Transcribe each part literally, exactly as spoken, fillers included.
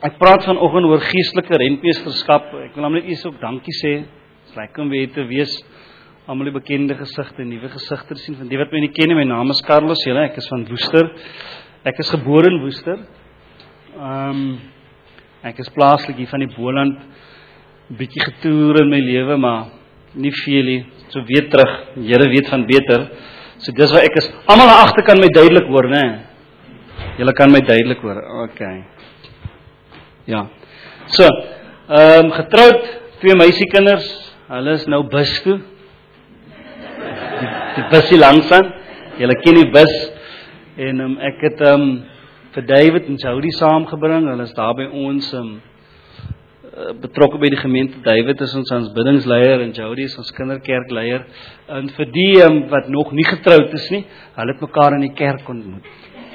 Ek praat vanoggend oor geestelike rentmeesterskap. Ek wil hom net eers ook dankie sê. Dit is lekker om weer te wees. Almal die bekende gesigte, nuwe gesigte sien. Van die wat my nie ken nie, my naam is Carlos, julle, ek is van Woester. Ek is gebore in Woester. Um, ek is plaaslik hier van die Boland. 'n Bietjie getoer in my lewe, maar nie veel nie. So weer terug. Die Here weet van beter. So dis waar ek is. Almal aan agter kan my duidelik hoor, né? Julle kan my duidelik hoor. Okay. Ja. So, ehm um, getroud, twee meisiekinders. Hulle is nou bus toe. Die, die busie langs aan. Julle ken die bus. En um, ek het ehm um, vir David en Jody saamgebring. Hulle is daar by ons ehm um, betrokke by die gemeente. David is ons ons biddingsleier en Jody is ons kinderkerkleier. En vir die um, wat nog nie getroud is nie, hulle het mekaar in die kerk ontmoet.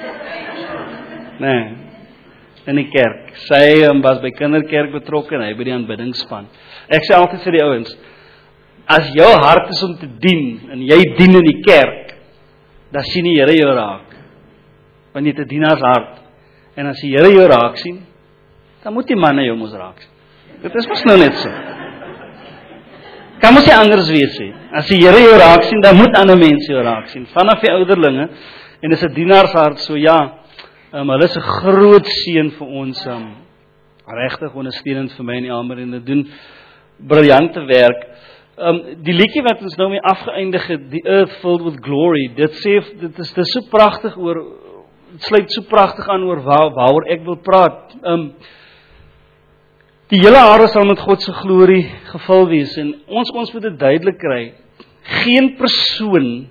Nee, in die kerk. Sy um, was by kinderkerk betrokke en hy by die aanbiddingsspan. Ek sê altyd vir die ouens, as jou hart is om te dien en jy dien in die kerk, dan sien die Here jou raak. Want jy het 'n dienaarshart. En as die Here jou raak sien, dan moet die manne jou mos raak sien. Dit is mos nou net so. Kan mos nie anders wees nie. As die Here jou raak sien, dan moet ander mense jou raak sien. Vanaf die ouderlinge, en dis 'n dienaarshart, so ja, um, hulle is 'n groot seën vir ons, um, regtig ondersteunend vir my en Elmer, en hulle doen briljante werk. Um, die liedjie wat ons nou mee afgeëindig het, The Earth Filled with Glory, dit sê, dit is, dit is so pragtig oor, dit sluit so pragtig aan oor waar, waaroor ek wil praat. Um, Die hele aarde sal met God se glorie gevul wees, en ons ons moet dit duidelik kry. Geen persoon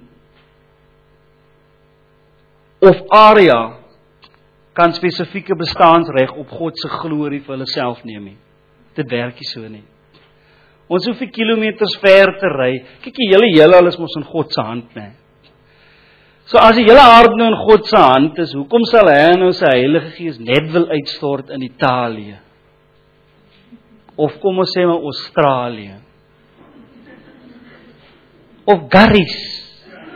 of area kan spesifieke bestaansreg op God se glorie vir hulle self neem nie. Dit werk nie so nie. Ons hoef nie kilometers ver te ry. Kyk, die hele heelal is mos in God se hand, né? So as die hele aarde nou in God se hand is, hoekom sal hy nou sy Heilige Gees net wil uitstort in Italië? Of kom ons sê maar Australië. Of Garries.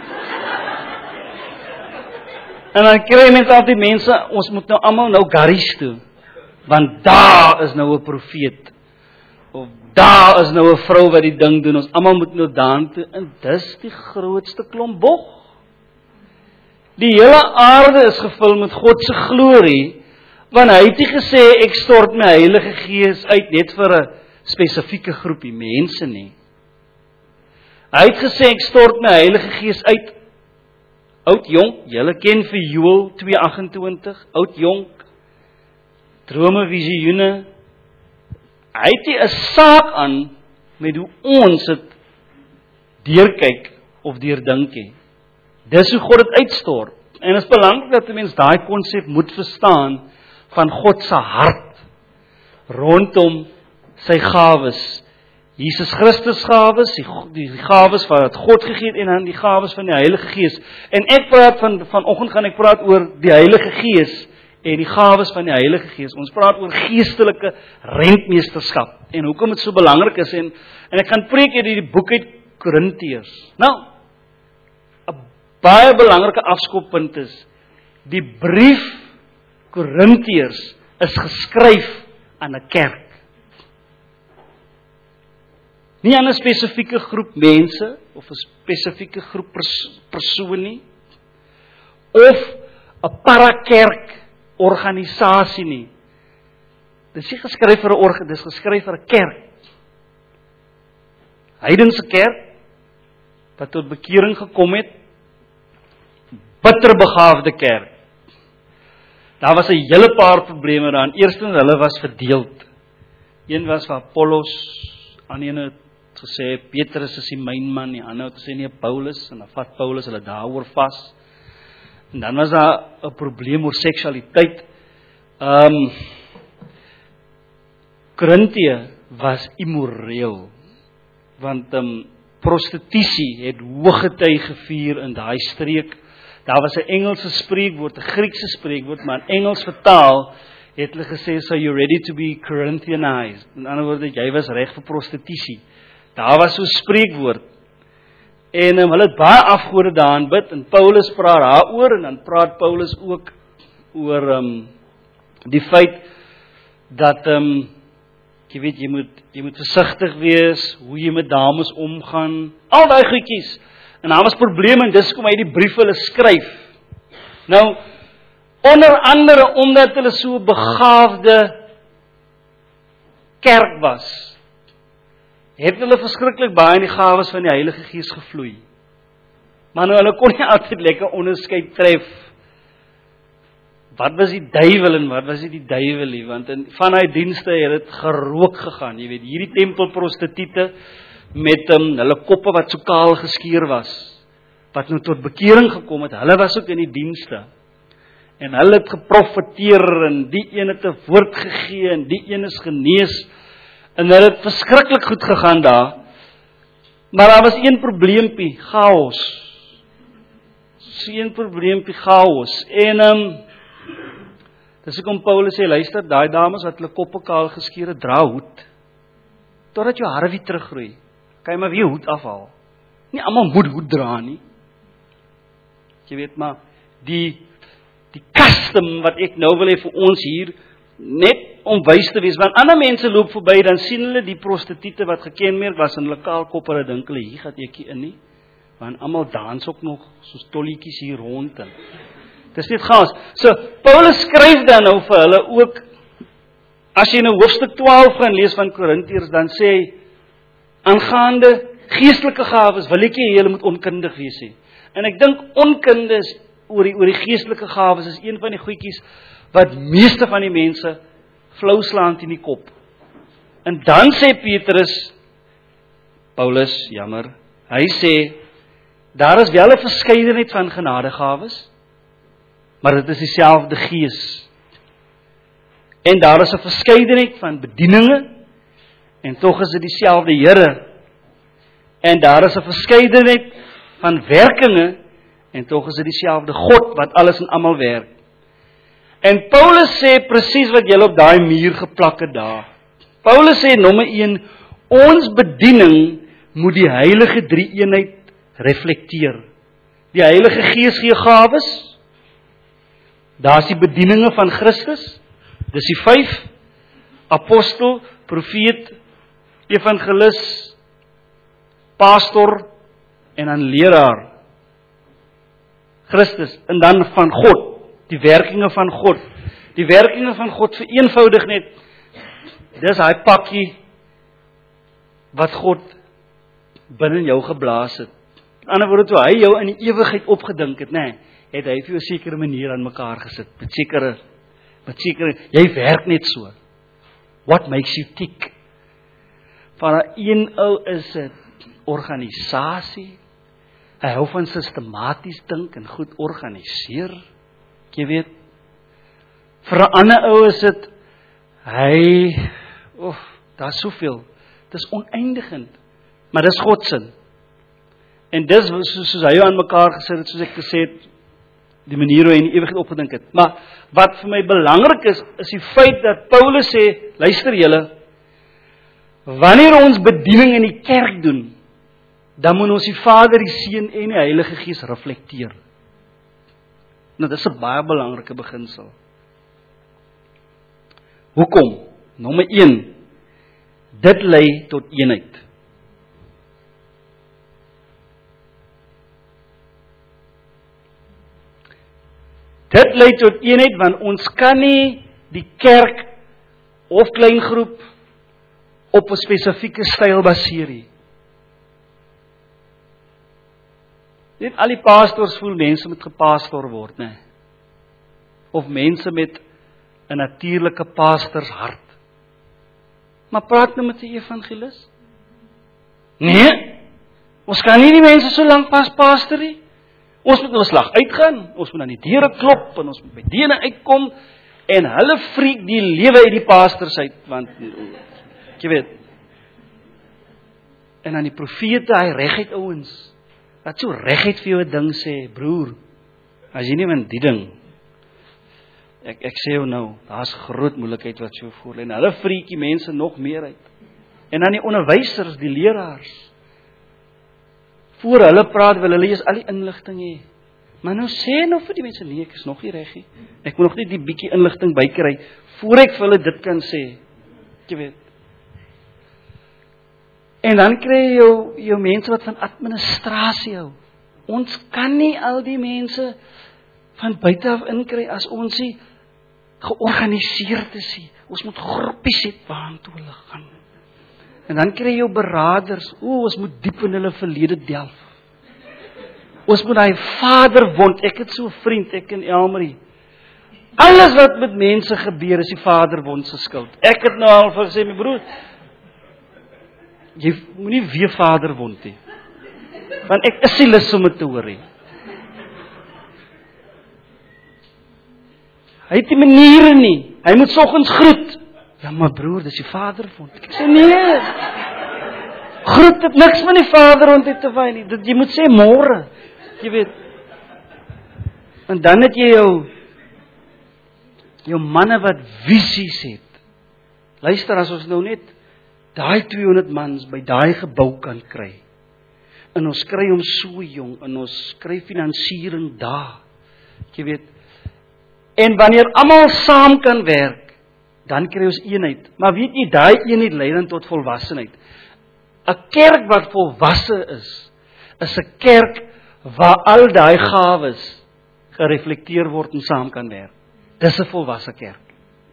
En dan kry mense altyd mense, ons moet nou almal nou Garries toe. Want daar is nou 'n profeet. Of daar is nou 'n vrou wat die ding doen. Ons almal moet nou daartoe. En dis die grootste klomp bog. Die hele aarde is gevul met God se glorie. Want hy het nie gesê, ek stort my Heilige Gees uit net vir 'n spesifieke groepie mense nie. Hy het gesê, ek stort my Heilige Gees uit, oud jonk, julle ken vir Joël twee agt-en-twintig, oud jonk, drome, visioene. Hy het nie 'n saak aan met hoe ons het deurkyk of deurdink nie. Dis hoe God dit uitstort. En dit is belangrik dat 'n mens daai konsep moet verstaan, van God se hart rondom sy gawes. Jesus Christus gawes, die, die gawes wat God gegee het en dan die gawes van die Heilige Gees. En ek praat van vanoggend gaan ek praat oor die Heilige Gees en die gawes van die Heilige Gees. Ons praat oor geestelike rentmeesterskap en hoekom dit so belangrik is en en ek gaan preek uit die boek uit Korintiërs. Nou, 'n baie belangrike afskoppunt is die brief Korintiërs is geskryf aan 'n kerk. Nie aan 'n spesifieke groep mense of 'n spesifieke groep pers- persone nie of 'n parakerk organisasie nie. Dit is nie geskryf vir 'n org, dit is geskryf vir 'n kerk. Heidense kerk wat tot bekering gekom het, bitterbegaafde kerk. Daar was 'n hele paar probleme daarin. Eerstens, hulle was verdeeld. Een was van Apollos, aan een het gesê, Petrus is die mynman, die ander het gesê, nee, Paulus, en dan vat Paulus hulle daaroor vas. En dan was daar 'n probleem oor seksualiteit. Um, Korintië was immoreel, want um, prostitusie het hooggetyd gevier in daai streek. Daar was 'n Engelse spreekwoord, 'n Griekse spreekwoord, maar in Engels vertaal het hulle gesê, so you're ready to be Corinthianized. In ander woorde, jy was reg vir prostitusie. Daar was so 'n spreekwoord. En um, hulle het baie afgode daarin bid, en Paulus praat daaroor, en dan praat Paulus ook oor um, die feit dat um, jy weet, jy moet, jy moet versigtig wees, hoe jy met dames omgaan, al daai goedjies. En daar was probleme, en dis kom hy die brief hulle skryf. Nou, onder andere, omdat hulle so begaafde kerk was, het hulle verskriklik baie in die gawes van die Heilige Gees gevloei. Maar nou, hulle kon nie altyd lekker onderskeid tref, wat was die duiwel en wat was nie die duiwel nie, want in, van hy dienste het het gerook gegaan, jy weet, hierdie tempelprostitute, met um, hulle koppe wat so kaal geskeer was, wat nou tot bekering gekom het, hulle was ook in die dienste, en hulle het geprofeteer, en die een het 'n woord gegee, en die een is genees, en hulle het verskriklik goed gegaan daar, maar daar was een probleempie, chaos, so een probleempie, chaos, en, um, dis ek om Paulus sê, luister, daai dames wat hulle koppe kaal geskeer het, dra hoed, totdat jou hare weer teruggroei, kan jy maar weer hoed afhaal, nie almal moet hoed dra nie, jy weet maar, die, die custom wat ek nou wil hê vir ons hier, net om wys te wees, want ander mense loop verby, dan sien hulle die prostitute wat gekenmerk was in hulle kaalkop, hulle dink hulle, hier gaat ekie in nie, want almal dans ook nog, soos tolletjies hier rond, en dis net gaas. So, Paulus skryf dan nou vir hulle ook, as jy nou hoofstuk twaalf gaan lees van Korintiërs, dan sê hy, aangaande geestelike gawes, wil ek jy, julle moet onkundig wees nie. En ek dink onkunde is, oor die, oor die geestelike gawes, is een van die goedjies, wat meeste van die mense, flou slaand in die kop. En dan sê Petrus, Paulus, jammer, hy sê, daar is wel 'n verskeidenheid van genadegawes, maar dit is dieselfde Gees. En daar is 'n verskeidenheid van bedieninge, en tog is dit dieselfde Here. En daar is 'n verskeidenheid van werkinge, en tog is dit dieselfde God, wat alles en almal werk. En Paulus sê presies wat julle op daai muur geplak het daar. Paulus sê nommer een, ons bediening moet die heilige drie-eenheid reflekteer. Die Heilige Gees gee gawes, daar is die bedieninge van Christus, dis die vyf, apostel, profeet, evangelis, pastor, en dan leraar, Christus, en dan van God, die werkinge van God, die werkinge van God vereenvoudig net, dis hy pakkie, wat God binne jou geblaas het. In ander woorde, toe hy jou in die ewigheid opgedink het, nee, het hy vir jou sekere manier aan mekaar gesit, met sekere, met sekere, jy werk net so. What makes you tick? Van een ou is het organisasie, hy hou van systematies dink en goed organiseer, jy weet, vir 'n ander ou is het, hy, oh, daar is soveel, dit is oneindigend, maar dis God se. En dis soos, soos hy jou aan mekaar gesit het, soos ek gesê het, die manier hoe hy in die ewigheid opgedink het. Maar wat vir my belangrik is, is die feit dat Paulus sê, luister julle, wanneer ons bediening in die kerk doen, dan moet ons die Vader, die Seun en die Heilige Gees reflekteer. Nou, dit is 'n baie belangrike beginsel. Hoekom? Nommer een, dit lei tot eenheid. Dit lei tot eenheid, want ons kan nie die kerk of kleingroep op 'n spesifieke styl baseer nie. Net al die pastors voel mense moet gepastor word, né? Of mense met 'n natuurlike pastors hart. Maar praat nou met die evangelis? Nee, ons kan nie die mense so lank pas pastor nie. Ons moet nou slag uitgaan, ons moet aan die deure klop, en ons moet by dene uitkom, en hulle freak die lewe uit die pastors uit, want, jy weet, en aan die profete, hy reguit ouens, wat so reguit vir jou 'n ding sê, broer, as jy nie van die ding, ek, ek sê jou nou, daar is groot moeilikheid wat so voor, en hulle freak die mense nog meer uit, en aan die onderwysers, die leraars, voor hulle praat, wil hulle eers al die inligting hê. Maar nou sê nou vir die mense, nee, ek is nog nie reg nie. Ek moet nog net die bietjie inligting bykry voor ek vir hulle dit kan sê. Jy weet. En dan kry jy jou, jou mense wat van administrasie hou. Ons kan nie al die mense van buite af inkry as ons nie georganiseerd is nie. Ons moet groepies hê waartoe hulle gaan. En dan kry jy jou beraders, o, ons moet diep in hulle verlede delf. Ons moet daai vaderwond, ek het so 'n vriend, ek en Elmarie. Alles wat met mense gebeur is die vaderwond se skuld. Ek het nou al vir gesê, my broer, jy moenie weer vaderwond hê. Want ek is nie lus om dit te hoor nie. Hy het die maniere nie. Hy moet soggens groet. Ja, maar broer, dis die vaderwond. Ek sê nee. Groet het niks van die vaderwond het te wy nie. Dit jy moet sê môre. Jy weet. En dan het jy jou jou manne wat visies het. Luister, as ons nou net daai tweehonderd mans by daai gebou kan kry. En ons kry hom so jong en ons kry finansiering daar. Jy weet. En wanneer almal saam kan werk, dan kry ons eenheid. Maar weet jy, daai eenheid lei dan tot volwassenheid. 'n Kerk wat volwasse is, is 'n kerk waar al daai gawes gereflekteer word en saam kan werk. Dis 'n volwasse kerk.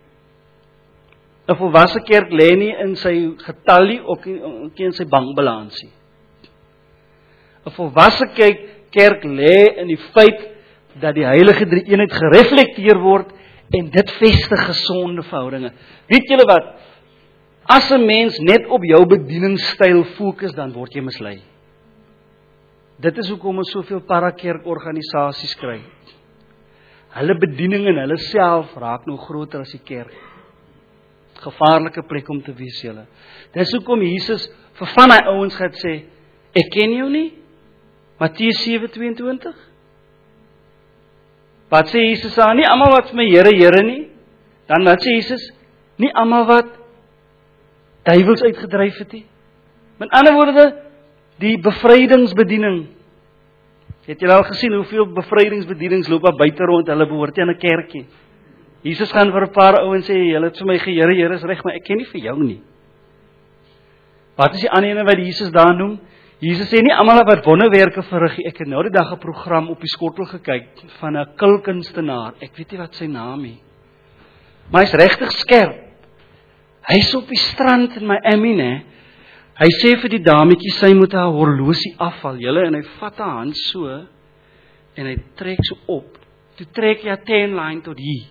'n Volwasse kerk lê nie in sy getal nie, ook nie in sy bankbalans nie. 'n Volwasse kerk lê in die feit dat die heilige drie eenheid gereflekteer word en dit vestig gesonde verhoudinge. Weet julle wat? As 'n mens net op jou bedieningsstyl fokus, dan word jy mislei. Dit is hoekom ons soveel parakerkorganisasies kry. Hulle bediening en hulle self raak nou groter as die kerk. Gevaarlike plek om te wees julle. Dis hoekom Jesus vir van hy ouens gaan sê, ek ken jou nie. Matteus sewe tweeëntwintig. Wat sê Jesus aan? Nie almal wat vir my Here, Here nie. Dan wat sê Jesus? Nie almal wat duiwels uitgedryf het nie. Met ander woorde, die bevrydingsbediening. Het julle al gesien hoeveel bevrydingsbedienings loop daar buite rond, hulle behoort aan 'n kerkie. Jesus gaan vir 'n paar ouens sê, julle het vir my Here, Here is reg, maar ek ken nie vir jou nie. Wat is die ander ene wat Jesus daar noem? Jesus sê nie almal wat wonderwerke verrig nie. Ek het nou die dag 'n program op die skottel gekyk van 'n kulkunstenaar. Ek weet nie wat sy naam is. Maar hy's regtig skerp. Hy's op die strand in Miami, né? Hy sê vir die dametjie sy moet haar horlosie afval, julle, en hy vat haar hand so en hy trek so op. Toe trek hy haar ten line tot hier.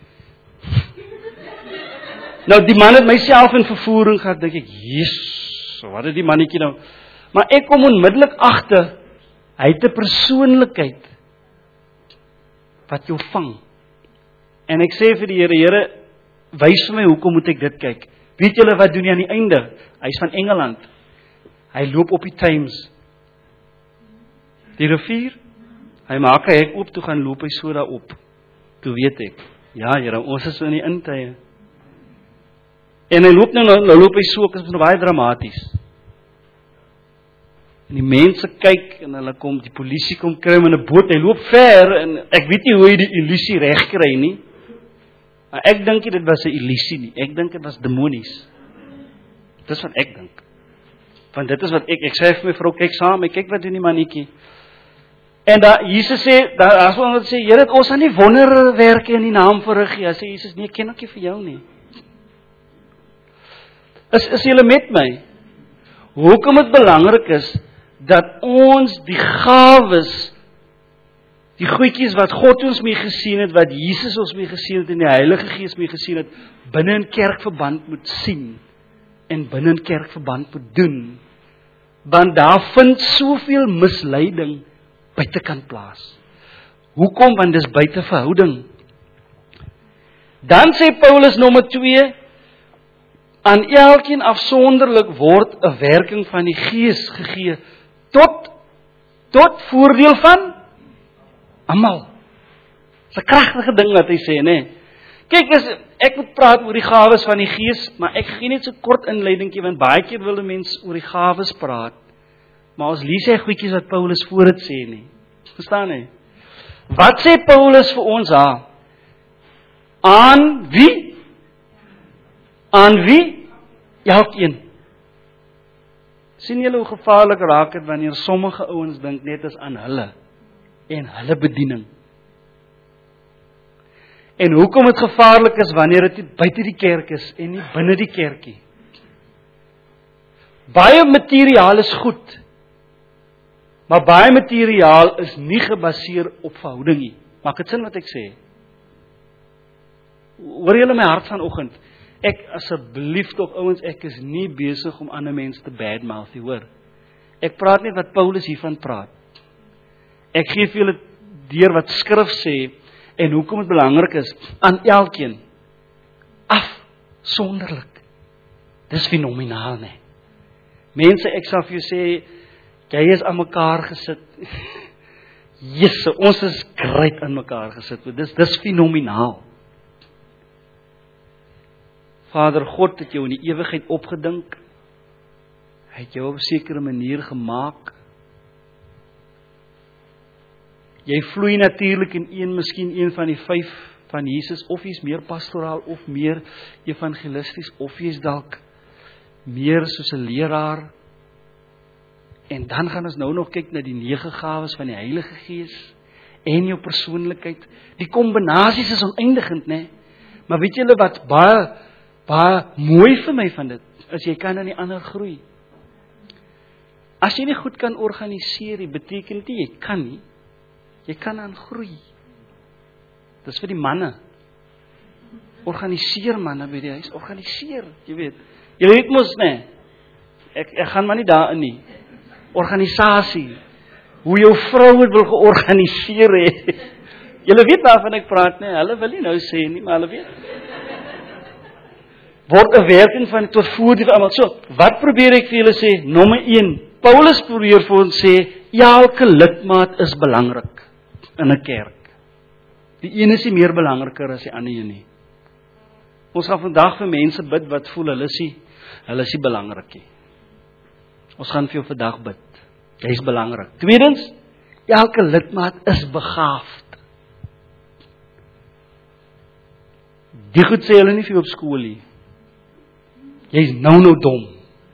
Nou die man het myself in vervoering gehad, dink ek, Jesus, wat het die mannetjie nou? Maar ek kom onmiddellik agter, hy het 'n persoonlikheid wat jou vang. En ek sê vir die Here, Here, wys vir my hoekom moet ek dit kyk? Weet julle wat doen hy aan die einde? Hy's van Engeland. Hy loop op die Thames. Die rivier. Hy maak 'n hek oop, toe gaan loop hy so daar op. Toe weet ek, ja Here, ons is in die intye. En hy loop nou, nou loop hy so, ek is nou baie dramaties. En die mense kyk en hulle kom, die polisie kom kry hom in 'n boot, hy loop ver en ek weet nie hoe hy die illusie reg kry nie. Maar ek dink nie dit was 'n illusie nie, ek dink dit was demonies. Dis wat ek dink. Want dit is wat ek, ek sê vir my vrou, kyk saam, ek kyk wat doen die mannetjie. En daar Jesus sê, daar as ons sê, Here, ons gaan nie wonderwerke in die naam verrig nie. Hy sê Jesus, nee, ek ken ook nie vir jou nie. Is is julle met my? Hoekom dit belangrik is dat ons die gawes, die goedjies wat God ons mee gesien het, wat Jesus ons mee gesien het en die Heilige Gees mee gesien het, binne in kerkverband moet sien en binne in kerkverband moet doen. Want daar vind soveel misleiding buitekant plaas. Hoekom? Want dis buite verhouding. Dan sê Paulus nommer twee, aan elkeen afsonderlik word 'n werking van die Gees gegee tot tot voordeel van almal. Dis 'n kragtige ding wat hy sê, né? Kyk, as ek moet praat oor die gawes van die Gees, maar ek gee net so kort inleidingkie, want baie keer wil mense oor die gawes praat, maar ons lees hy goedjies wat Paulus voor dit sê nie. Verstaan jy? Wat sê Paulus vir ons daar? Aan wie? Aan wie? Elkeen. Sien julle hoe gevaarlik raak dit wanneer sommige ouens dink net as aan hulle en hulle bediening. En hoekom dit gevaarlik is wanneer dit buite die kerk is en nie binne die kerkie. Baie materiaal is goed, maar baie materiaal is nie gebaseer op verhouding nie. Maak dit sin wat ek sê? Hoor julle my hart vanoggend? Ek asseblief tog ouens, ek is nie besig om ander mense te badmouth nie, hoor. Ek praat net wat Paulus hiervan praat. Ek gee vir julle deur wat skrif sê en hoekom dit belangrik is aan elkeen. Afsonderlik. Dis fenomenaal, né? Mense, ek sal vir jou sê, jy is aan mekaar gesit. Jesus, ons is great aan mekaar gesit. Dis dis fenomenaal. Vader God het jou in die ewigheid opgedink. Hy het jou op 'n sekere manier gemaak. Jy vloei natuurlik in een, miskien een van die vyf van Jesus, of jy's meer pastoraal, of meer evangelisties, of jy's dalk meer soos 'n leraar. En dan gaan ons nou nog kyk na die nege gawes van die Heilige Gees en jou persoonlikheid. Die kombinasies is oneindigend, né? Maar weet julle wat baie baie mooi vir my van dit is, jy kan aan die ander groei. As jy nie goed kan organiseer, dit beteken nie jy kan nie. Jy kan aan groei. Dis vir die manne. Organiseer manne by die huis, organiseer, jy weet. Jy weet mos, né? Ek ek gaan maar nie daarin nie. Organisasie. Hoe jou vrou het wil georganiseer het. Julle weet waarvan ek praat, né? Hulle wil nie nou sê nie, maar hulle weet. Word 'n werking van tot voordeel almal. So, wat probeer ek vir julle sê? Nommer een. Paulus probeer vir ons sê, elke lidmaat is belangrik in 'n kerk. Die een is nie meer belangriker as die ander een nie. Ons gaan vandag vir mense bid wat voel hulle is nie, hulle is nie belangrik nie. Ons gaan vir jou vandag bid. Jy is belangrik. Tweedens, elke lidmaat is begaafd. Die goed sê hulle nie vir jou op skool nie. Jy is nou nou dom.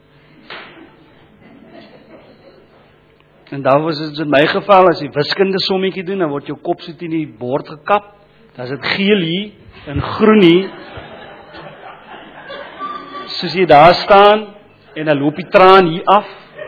En daar was dit in my geval, as jy wiskunde sommetjie doen, dan word jou kop so teen die bord gekap. Dan is dit geel hier en groen hier. Soos jy daar staan en dan loop die traan hier af.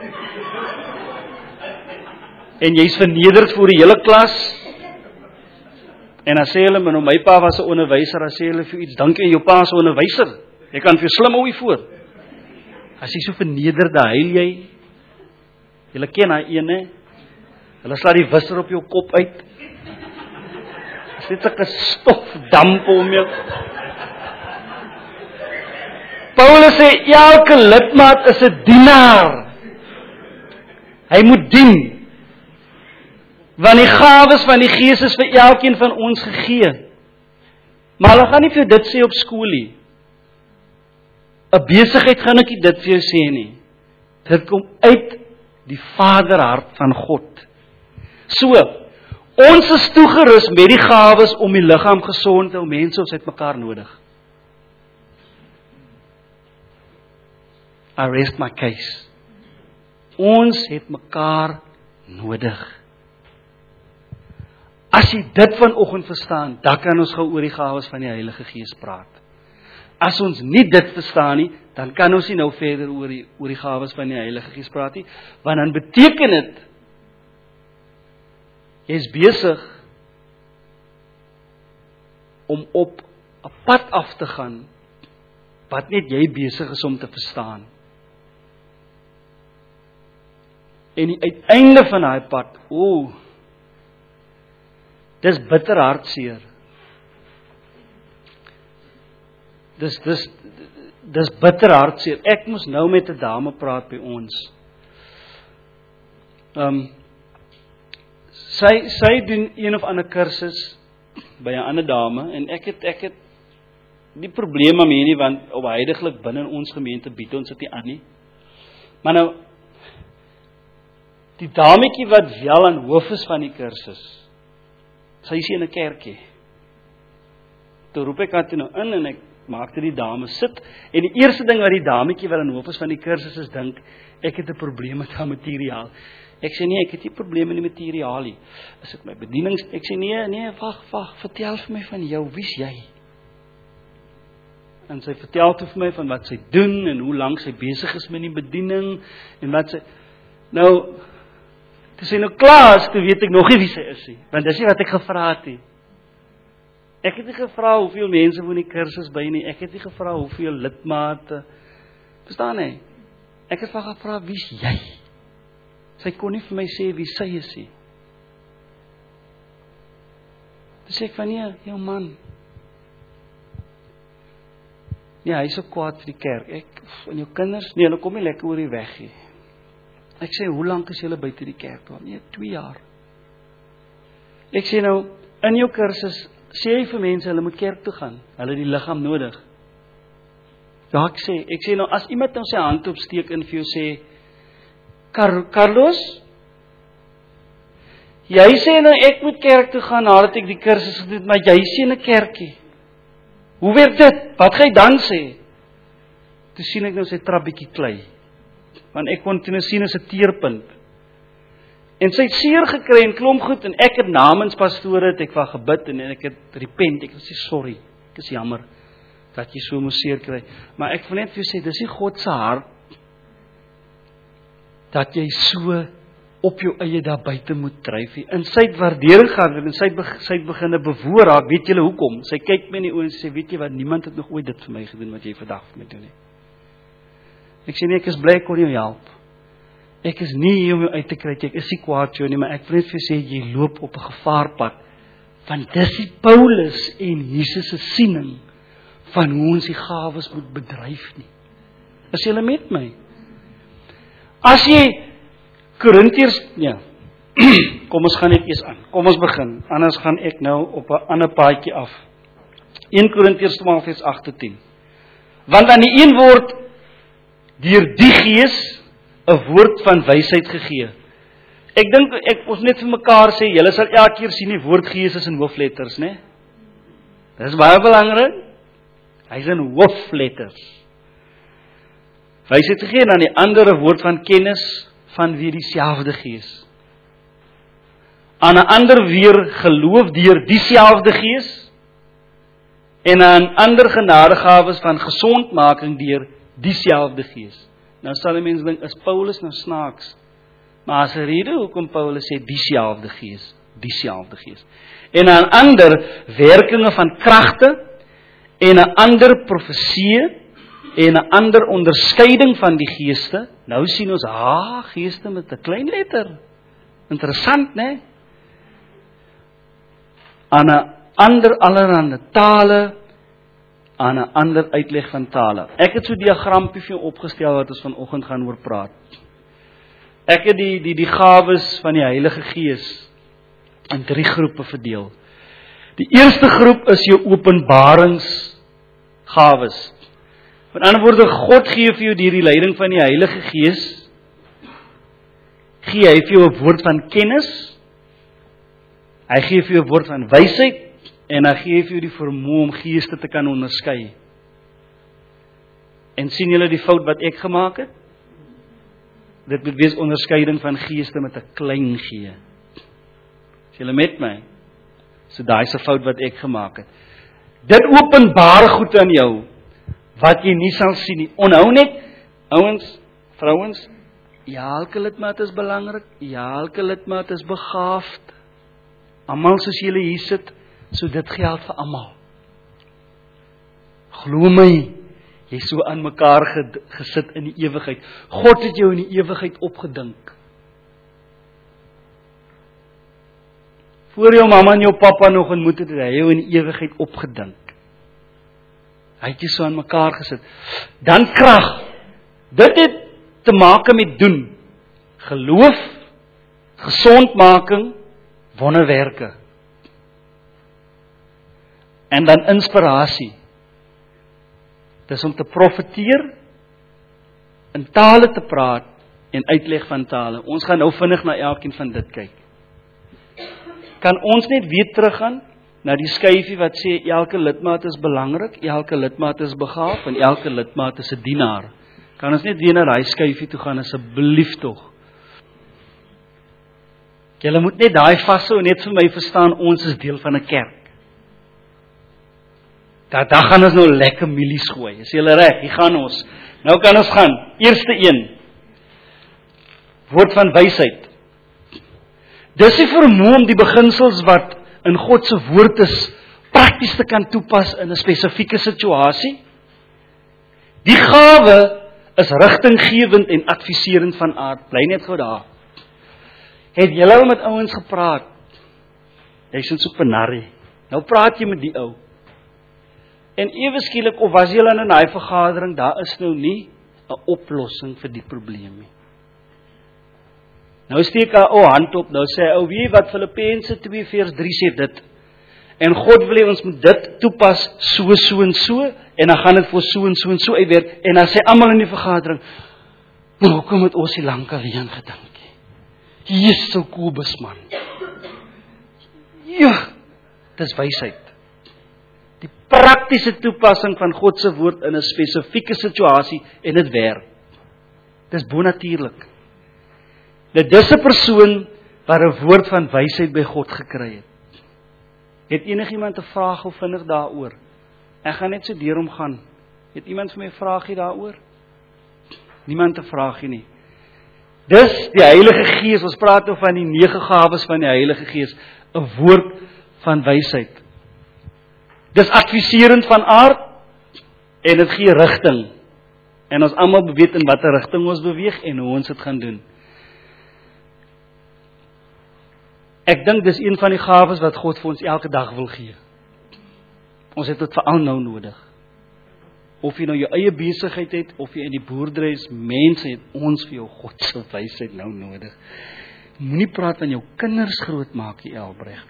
En jy's vernederd voor die hele klas. En dan sê hulle, maar nou my pa was 'n onderwyser, dan sê hulle vir iets, dankie aan jou pa as 'n onderwyser. Jy kan vir slim hou hier voor. As jy so vernederd, dan huil jy. Julle ken daai een, hè? Hulle slaat die wisser op jou kop uit. Dis net 'n stofdamp om jou. Paulus sê, elke lidmaat is 'n dienaar. Hy moet dien. Want die gawes van die Gees is vir elkeen van ons gegee. Maar hulle gaan nie vir dit sê op skool nie. 'n Besigheid gaan ek nie dit vir jou sê nie. Dit kom uit die Vaderhart van God. So, ons is toegerus met die gawes om die liggaam gesond te hou. Mense, ons het mekaar nodig. I rest my case. Ons het mekaar nodig. As jy dit vanoggend verstaan, dan kan ons gou oor die gawes van die Heilige Gees praat. As ons nie dit verstaan nie, dan kan ons nie nou verder oor die, oor die gawes van die Heilige Gees praat nie, want dan beteken dit, jy is besig om op 'n pad af te gaan, wat net jy besig is om te verstaan. En die uiteinde van daai pad, o, dis bitter hartseer. Dis dis dis bitter hartseer. Ek moes nou met 'n dame praat by ons. Ehm um, sy sy doen een of ander kursus by 'n ander dame en ek het ek het nie probleme mee nie, want op heiliglik binne ons gemeente bied ons dit nie aan nie. Maar nou die dametjie wat wel aan hoof is van die kursus, Sy is in 'n kerkie. Toe roep ek haar toe nou in en ek maakte die dame sit en die eerste ding wat die dametjie wel in hoof is van die kursus is dink ek het 'n probleem met haar materiaal. Ek sê nee, ek het nie probleme met die materiaal nie. Is dit my bedienings? Ek sê nee, nee, wag, wag, vertel vir my van jou, wie's jy? En sy vertel toe vir my van wat sy doen en hoe lank sy besig is met die bediening en wat sy nou toe sy nou klaar is, toe weet ek nog nie wie sy is nie, want dis nie wat ek gevra het nie. Ek het nie gevra hoeveel mense woon die kursus by nie, ek het nie gevra hoeveel lidmate, verstaan jy? Ek het vir haar gevra, wie's jy? Sy kon nie vir my sê wie sy is nie. Toe sê ek van nee, jou man. Ja, hy is so kwaad vir die kerk. Ek, en jou kinders, nee, hulle kom nie lekker oor die weg nie. Ek sê, hoe lank is julle buite die kerk dan? Nee, twee jaar. Ek sê nou, in jou kursus, sê jy vir mense, hulle moet kerk toe gaan. Hulle het die liggaam nodig. Ja, ek sê, ek sê nou, as iemand nou sy hand opsteek en vir jou sê, Car Carlos, jy sê nou, ek moet kerk toe gaan, nadat ek die kursus gedoen, maar jy sê in 'n kerkie. Hoe werk dit? Wat gaan jy dan sê? Toe sien ek nou sy trap bietjie klei. Want ek kon toe nou sien as 'n teerpunt. En sy het seer gekry en klomp goed, en ek het namens pastore, het ek van gebid, en ek het repent, ek het sê, sorry, ek is jammer, dat jy so moes seer kry. Maar ek wil net vir jou sê, dis nie God se hart, dat jy so op jou eie daar buite moet dryf. En sy het waardering gehad, en sy het, be, sy het beginne bewoor raak, weet julle hoekom? Sy kyk my in die oë en sê, weet jy wat, niemand het nog ooit dit vir my gedoen, wat jy vandag vir my doen nie. Ek sê nie, ek is bly ek kon jou help. Ek is nie hier om jou uit te kry, ek is nie kwaad jou nie, maar ek wil net vir jou sê, jy loop op 'n gevaarpad, want dis die Paulus en Jesus se siening, van hoe ons die gawes moet bedryf nie. Is julle met my? As jy Korintiërs, ja, kom ons gaan net eers aan, kom ons begin, anders gaan ek nou op 'n ander paadjie af. Eerste Korintiërs twaalf vers agt tot tien. Want aan die een woord, deur die Gees, 'n woord van wysheid gegee. Ek dink, ek ons net vir mekaar sê, julle sal elke keer sien die woord Gees is in hoofletters, né? Dis baie belangrik. Hy's in hoofletters. Wysheid gegee, en aan die ander woord van kennis, van weer dieselfde Gees. Aan 'n ander weer geloof deur dieselfde Gees, en aan ander genadegawes van gesondmaking deur dieselfde Gees. Nou sal die mens dink, is Paulus nou snaaks? Maar as 'n rede hoekom Paulus sê dieselfde Gees, dieselfde Gees. En aan ander werkinge van kragte, en 'n ander profesie, en 'n ander onderskeiding van die geeste. Nou sien ons, ah, geeste met 'n klein letter. Interessant, né? Aan 'n ander allerhande tale, aan 'n ander uitleg van tale. Ek het so 'n diagrampie vir jou opgestel wat ons vanoggend gaan oor praat. Ek het die die die gawes van die Heilige Gees in drie groepe verdeel. Die eerste groep is jou openbaringsgawes. Met ander woorde, God gee vir jou deur die leiding van die Heilige Gees, gee hy vir jou 'n woord van kennis, hy gee vir jou 'n woord van wysheid, en hy gee vir jou die vermoë om geeste te kan onderskei. En sien julle die fout wat ek gemaak het? Dit moet wees onderskeiding van geeste met 'n klein g. Is julle met my? So daai is 'n fout wat ek gemaak het. Dit openbaar goed aan jou, wat jy nie sal sien nie. Onthou net, ouens, vrouens, ja, elke lidmaat is belangrik, ja, elke lidmaat is begaafd. Almal soos julle hier sit, so dit geld vir almal. Glo my, jy is so aan mekaar gesit in die ewigheid. God het jou in die ewigheid opgedink. Voor jou mamma en jou papa nog ontmoet het, het hy jou in die ewigheid opgedink. Hy het jy so aan mekaar gesit. Dan krag. Dit het te maak met doen. Geloof, gesondmaking, wonderwerke. En dan inspirasie. Dis om te profeteer, in tale te praat en uitleg van tale. Ons gaan nou vinnig na elkeen van dit kyk. kan ons net weer teruggaan na die skyfie wat sê, elke lidmaat is belangrik, elke lidmaat is begaaf, en elke lidmaat is 'n dienaar. Kan ons net weer na daai skyfie toe gaan, asseblief tog. Julle moet net daai vashou en net vir my verstaan, ons is deel van 'n kerk. Daar, daar gaan ons nou lekker milies gooi. Is julle reg? Hier gaan ons. Nou kan ons gaan. Eerste een. Woord van wysheid. Dis die vermoë om die beginsels wat in God se woord is, prakties te kan toepas in 'n spesifieke situasie. Die gawe is rigtinggewend en adviserend van aard. Bly net gou daar. Het julle al met ouens gepraat? Jy's in so 'n penarrie. Nou praat jy met die ou. En ewe skielik, of was julle in daai vergadering, daar is nou nie 'n oplossing vir die probleem nie. Nou steek hy ou hand op, nou sê hy, ou wie wat Filippense twee vers drie sê dit. En God wil hê ons moet dit toepas so so en so, en dan gaan dit vir so en so en so uitwerk, en dan sê almal in die vergadering, maar hoekom het ons hier lank alleen gedink? Hier is so Kobus man. Ja, dis wysheid. Die praktiese toepassing van God se woord in 'n spesifieke situasie en dit werk. Dis bonatuurlik. Dit is 'n persoon wat 'n woord van wysheid by God gekry het. Het enigiemand 'n vraag of vinnig daaroor? Ek gaan net so deur hom gaan. Het iemand vir my 'n vraagie daaroor? Niemand 'n vraagie nie. Dis die Heilige Gees, ons praat nou van die nege gawes van die Heilige Gees, 'n woord van wysheid. Dis adviserend van aard en dit gee rigting. En ons almal weet in watter rigting ons beweeg en hoe ons dit gaan doen. Ek dink dis een van die gawes wat God vir ons elke dag wil gee. Ons het dit veral nou nodig. Of jy nou jou eie besigheid het, of jy in die boerdery is, mense het ons vir jou God se wysheid nou nodig. Moenie praat van jou kinders grootmaak, jy Elbrecht.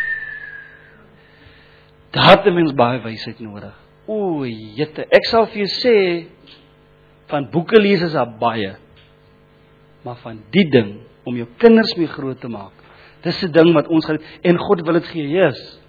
Daar het 'n mens baie wysheid nodig. O, jette, ek sal vir jou sê, van boeke lees is daar baie. Maar van die ding, om jou kinders mee groot te maak, dis 'n ding wat ons gaan, en God wil dit gee, yes.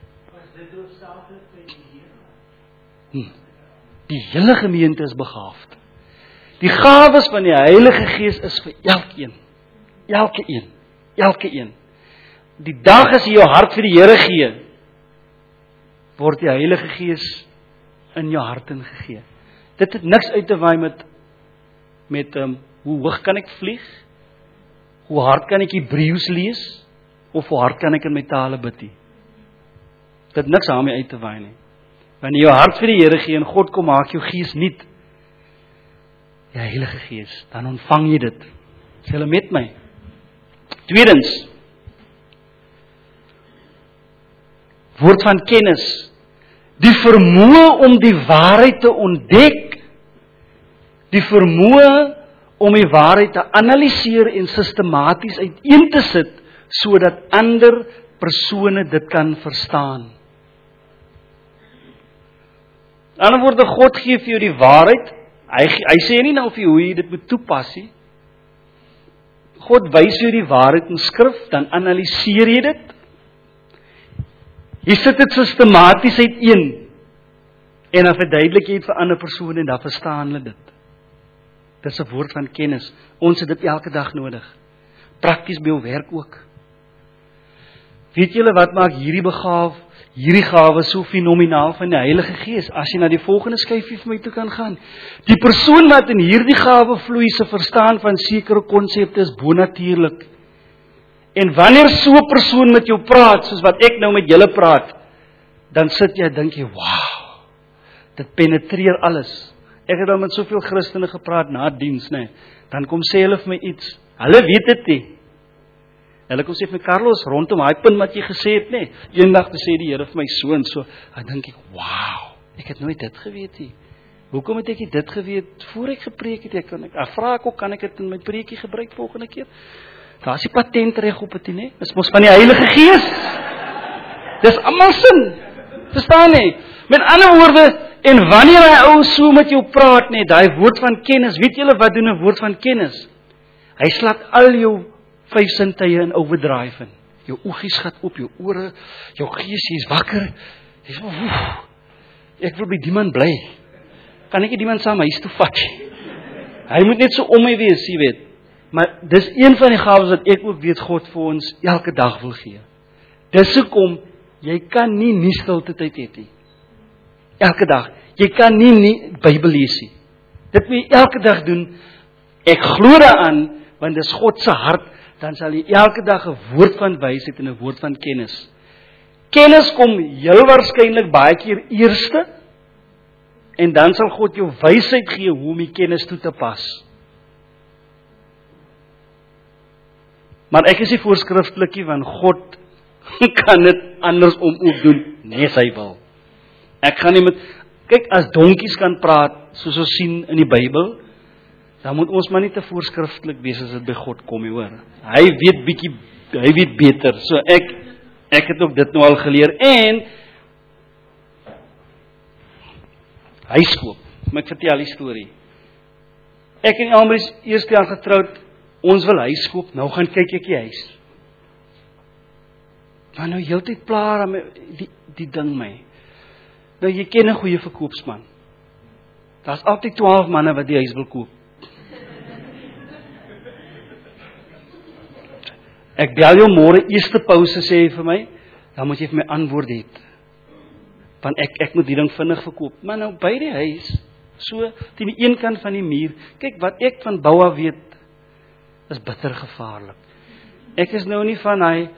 Hm. Die hele gemeente is begaafd. Die gawes van die Heilige Gees is vir elkeen. Elke een. Elke een. Die dag as jy jou hart vir die Here gee, word die Heilige Gees in jou hart ingegee. Dit het niks uit te waai met, met um, hoe hoog kan ek vlieg? Hoe hard kan ek Hebreëus lees? Of hoe hard kan ek in my tale bid nie? Dit het niks daarmee uit te waai nie. Wanneer jy jou hart vir die Here gee en God kom maak jou gees nuut, die Heilige Gees, dan ontvang jy dit. Is julle met my? Tweedens, woord van kennis, die vermoë om die waarheid te ontdek, die vermoë om die waarheid te analiseer en sistematies uiteen te sit, sodat ander persone dit kan verstaan. In ander woorde, God gee vir jou die waarheid. Hy, hy sê nie nou vir jou hoe jy dit moet toepas nie. God wys jou die waarheid in skrif, dan analiseer jy dit. Jy sit dit sistematies uiteen. En dan verduidelik jy dit vir ander persone en dan verstaan hulle dit. Dit is 'n woord van kennis. Ons het dit elke dag nodig. Prakties by jou werk ook. Weet julle wat maak hierdie begaaf, hierdie gawe so fenomenaal van die Heilige Gees? As jy na die volgende skyfie vir my toe kan gaan. Die persoon wat in hierdie gawe vloei, se verstaan van sekere konsepte is bonatuurlik. En wanneer so 'n persoon met jou praat, soos wat ek nou met julle praat, dan sit jy en dink jy, wow, dit penetreer alles. Ek het al met soveel Christene gepraat na diens, nee. Dan kom sê hulle vir my iets. Hulle weet dit nie. Hulle kom sê vir my, Carlos, rondom hy punt wat jy gesê het, nee. Eendag te sê die Here vir my so en so. Dan dink ek, wow, ek het nooit dit geweet nie. Hoekom het ek dit geweet voor ek gepreek het? Ek kan ek, ek vra ek ook, kan ek dit in my preekie gebruik volgende keer? Daar is die patent reg op dit, nee. Dis mos van die Heilige Gees. Dis almal sin. Verstaan nie? Met ander woorde, en wanneer hy ou so met jou praat, nee, daai woord van kennis, weet julle wat doen 'n woord van kennis? Hy slaat al jou vyf sintuie in overdrive in. jou oogies gaat op, jou ore, jou gees, jy is wakker. Jy is, oef, ek wil by die man bly. Kan ek nie die man saam huis toe vat? Hy moet net so om my wees, jy weet. Maar dis een van die gawes wat ek ook weet God vir ons elke dag wil gee. Dis hoekom jy kan nie nie stilte tyd hê nie. Elke dag. Jy kan nie nie Bybel lees nie. Dit moet jy elke dag doen. Ek glo daaraan, want dis God se hart, dan sal jy elke dag 'n woord van wysheid en 'n woord van kennis. Kennis kom heel waarskynlik baie keer eerste, en dan sal God jou wysheid gee hoe om die kennis toe te pas. Maar ek is nie voorskriftelik, want God kan dit andersom ook doen, nes hy wil. Ek gaan nie met, kyk, as donkies kan praat, soos ons sien in die Bybel, dan moet ons maar nie te voorskriftelik wees as dit by God kom, hoor. Hy weet bietjie, hy weet beter. So ek, ek het ook dit nou al geleer. En, huis koop. Maar ek vertel die storie. Ek en Elmarie is eerste jaar getrouwd, ons wil huis koop, nou gaan kyk ek die huis. Maar nou heeltyd pla my, die, die ding my. Nou jy ken 'n goeie verkoopsman. Daar's altyd twaalf manne wat die huis wil koop. Ek bel jou môre eerste pouse, sê hy vir my, dan moet jy vir my antwoord het. Want ek ek moet die ding vinnig verkoop. Maar nou by die huis, so teen die een kant van die muur, kyk wat ek van bou af weet, is bitter gevaarlik. Ek is nou nie van hy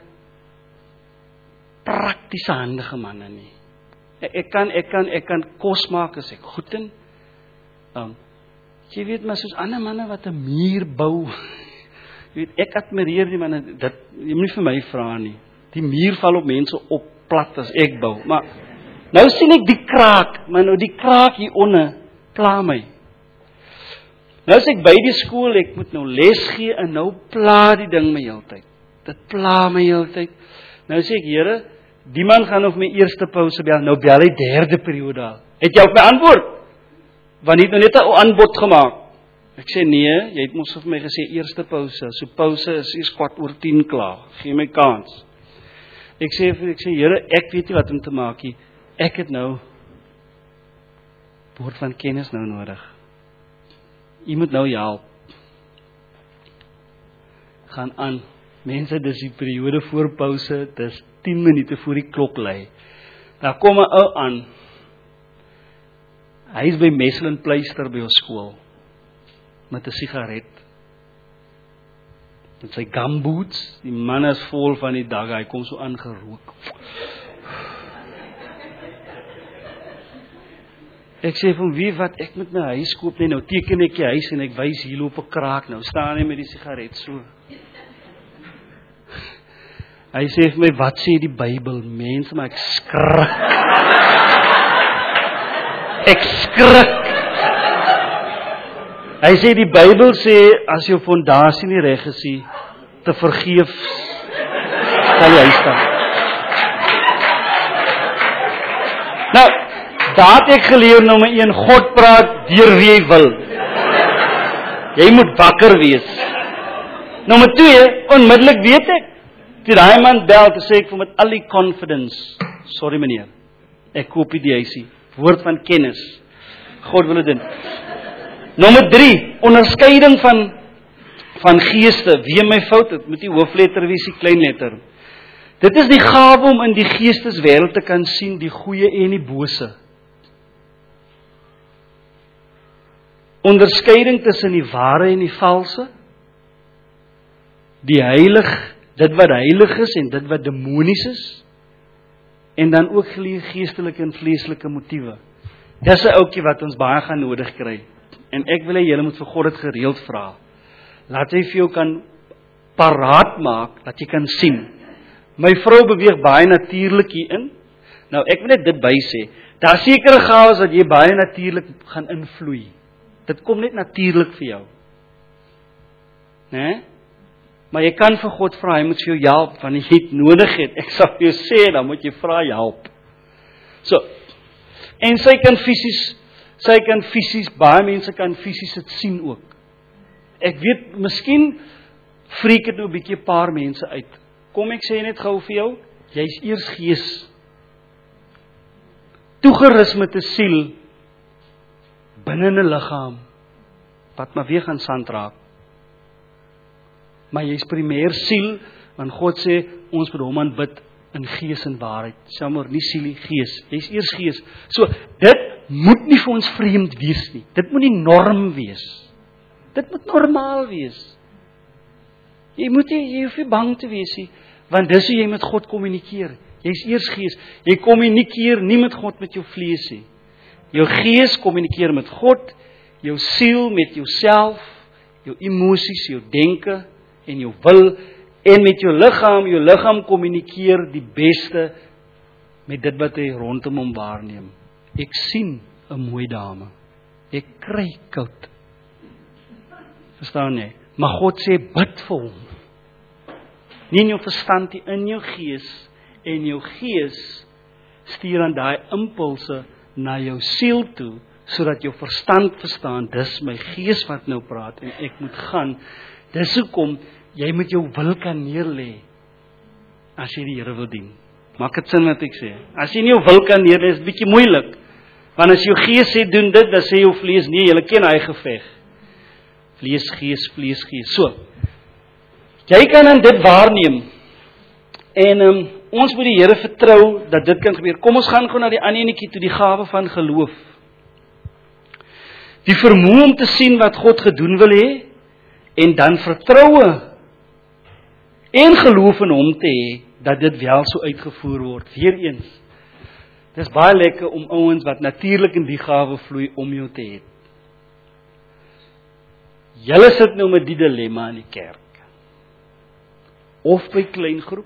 praktiese handige manne nie. Ek, ek kan ek kan ek kan kos maak as ek goed in. Um, jy weet maar soos ander manne wat 'n muur bou. Jy weet ek admireer die manne, dit jy moet nie vir my vra nie. Die muur val op mense op plat as ek bou, maar nou sien ek die kraak, maar nou die kraak hier onder pla my. Nou as ek by die skool, ek moet nou les gee en nou pla die ding my heeltyd. Dit pla my heeltyd. Nou sê ek, Here, die man gaan op my eerste pouse bel, nou bel hy derde periode al. Het jy op my antwoord? Want hy het nou net 'n aanbod gemaak. Ek sê nee, jy het mos vir my gesê eerste pouse. So pouse is is kwart oor tien klaar. Gee my kans. Ek sê ek sê Here, ek weet nie wat om te maak nie. Ek het nou woord van kennis nou nodig. U moet nou help. Gaan aan. Mense, dis die periode voor pouse, dis tien minute voor die klok lui. Daar kom 'n ou aan. Hy is by Meslin Pleister by ons skool. Met 'n sigaret. Met sy gumboots. Die man is vol van die dag, hy kom so aangerook. Ek sê van wie wat ek met my huis koop nie, nou teken ek die huis en ek wys hier loop 'n kraak, nou staan hy met die sigaret so. Hy sê vir my, wat sê die Bybel? Mense, maar ek skrik. Ek skrik. Hy sê die Bybel sê, as jou fondasie nie reg is nie, te vergeef sal jy staan. Nou, daar het ek geleer nommer een, God praat deur wie hy wil. Jy moet wakker wees. Nommer twee, onmiddellik weet ek, toe daai man bel, te sê ek vir met al die confidence, sorry meneer, ek koop die huisie, woord van kennis, God wil dit doen. Nommer drie, onderskeiding van, van geeste, wie my fout, het moet die hoofletter wees, die kleinletter. Dit is die gawe om in die geesteswêreld te kan sien, die goeie en die bose. Onderskeiding tussen die ware en die valse, die heilig, dit wat heilig is en dit wat demonies is, en dan ook geestelike en vleeslike motiewe. Dis 'n ouetjie wat ons baie gaan nodig kry. En ek wil hê julle moet vir God dit gereeld vra. Laat hy vir jou kan paraat maak, dat jy kan sien. My vrou beweeg baie natuurlik hierin. Nou ek wil net dit by sê, daar sekere gawes wat jy baie natuurlik gaan invloei. Dit kom net natuurlik vir jou. Né? Maar jy kan vir God vra, hy moet vir jou help, want jy het nodig het. Ek sal vir jou sê, dan moet jy vra help. So, en sy kan fisies, sy kan fisies, baie mense kan fisies dit sien ook. Ek weet, miskien freak het nou 'n bietjie 'n paar mense uit. Kom ek sê net gou vir jou, jy's eers gees. Toegerus met 'n siel binne 'n liggaam wat maar weer gaan sand raak. Maar jy's primêr siel, want God sê ons moet hom aanbid in gees en waarheid. Sommer nie siel nie, gees. Jy's eers gees. So dit moet nie vir ons vreemd wees nie. Dit moet nie norm wees. Dit moet normaal wees. Jy moet nie, jy hoef nie bang te wees nie, want dis hoe jy met God kommunikeer. Jy's eers gees. Jy kommunikeer nie met God met jou vlees nie. Jou gees kommunikeer met God, jou siel met jouself, jou emosies, jou denke en jou wil, en met jou liggaam, jou liggaam kommunikeer die beste met dit wat hy rondom hom waarneem. Ek sien 'n mooi dame. Ek kry koud. Verstaan jy? Maar God sê bid vir hom. Nie in jou verstand nie, in jou gees, en jou gees stuur aan daai impulse na jou siel toe, sodat jou verstand verstaan, dis my gees wat nou praat, en ek moet gaan. Dis hoekom jy moet jou wil kan neerlê, as jy die Here wil dien. Maak dit sin wat ek sê? As jy nie jou wil kan neerlê, is dit bietjie moeilik, want as jou gees sê doen dit, dan sê jou vlees nee, jy ken hy geveg. Vlees, gees, vlees, gees. So, jy kan aan dit waarneem, en um, ons moet die Here vertrou, dat dit kan gebeur. Kom ons gaan gou na die ander enetjie toe, die gawe van geloof. Die vermoë om te sien wat God gedoen wil hê, en dan vertroue, en geloof in hom te hê, dat dit wel so uitgevoer word. Weereens, dis baie lekker om ouens wat natuurlik in die gawe vloei, om jou te hê. Julle sit nou met die dilemma in die kerk. Of by klein groep.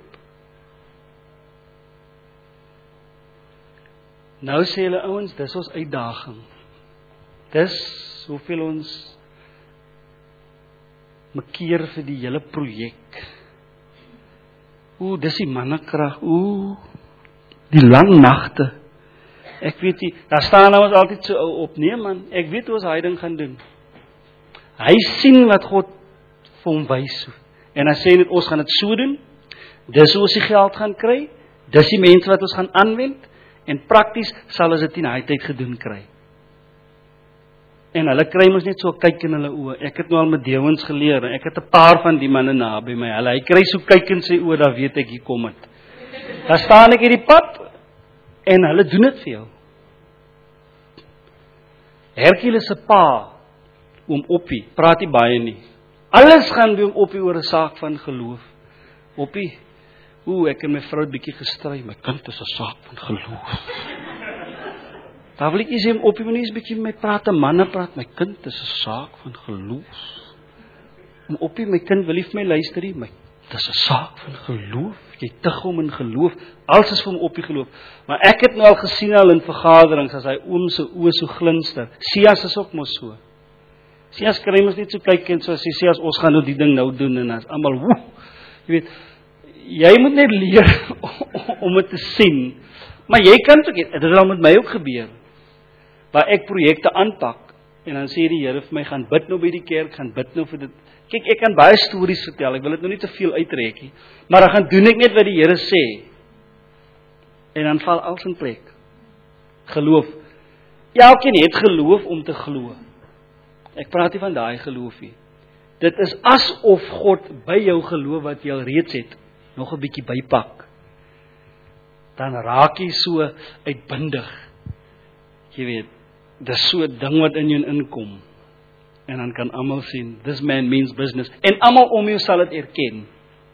Nou sê hulle ouens, dis ons uitdaging. Dis hoeveel ons mekeer vir die hele projek. Oeh, dis die mannekrag. Oeh, die lang nagte. Ek weet nie, daar staan nou ons altyd so op, nee man, ek weet hoe ons hy ding gaan doen. Hy sien wat God vir hom wys. En hy sê net, ons gaan dit so doen, dis hoe ons die geld gaan kry, dis die mense wat ons gaan aanwend, en prakties sal ons dit in hy tyd gedoen kry. En hulle kry mos net so kyk in hulle oë. Ek het nou al met Dewens geleer, en ek het 'n paar van die manne na by my, hulle, hy kry so kyk in sy oë, dan weet ek, hier kom het. Dan staan ek in die pad, en hulle doen dit vir jou. Hercules se pa, oom Oppie, praat nie baie nie. Alles gaan by oom Oppie oor 'n saak van geloof. Oppie, oeh, ek en my vrou het bietjie gestry, my kind is 'n saak van geloof. Daar wil ek nie sê, oom Oppie, moet nie eens bietjie met my praat, 'n manne praat, my kind is 'n saak van geloof. Oom Oppie, my kind wil nie vir my luister nie, my, dis 'n saak van geloof, jy tig hom in geloof, alles is vir hom Oppie geloof. Maar ek het nou al gesien al in vergaderings, as hy oom se oë so glinster. Sias is ook mos so. Sias kry mos net so kyk en so as hy sê, as ons gaan nou die ding nou doen, en as almal, woe, jy weet, jy moet net leer om dit te sien, maar jy kan ook, dit het al met my ook gebeur, waar ek projekte aanpak, en dan sê die Here vir my, gaan bid nou by die kerk, gaan bid nou vir dit, kyk, ek kan baie stories vertel, ek wil dit nou nie te veel uitrek nie, maar dan gaan doen ek net wat die Here sê, en dan val alles in plek. Geloof, elkeen het geloof om te glo. Ek praat nie van daai geloof nie. Dit is asof God by jou geloof wat jy al reeds het, nog 'n bietjie bypak. Dan raak jy so uitbundig. Jy weet, dis so 'n ding wat in jou inkom. En dan kan almal sien, this man means business. En almal om jou sal dit erken.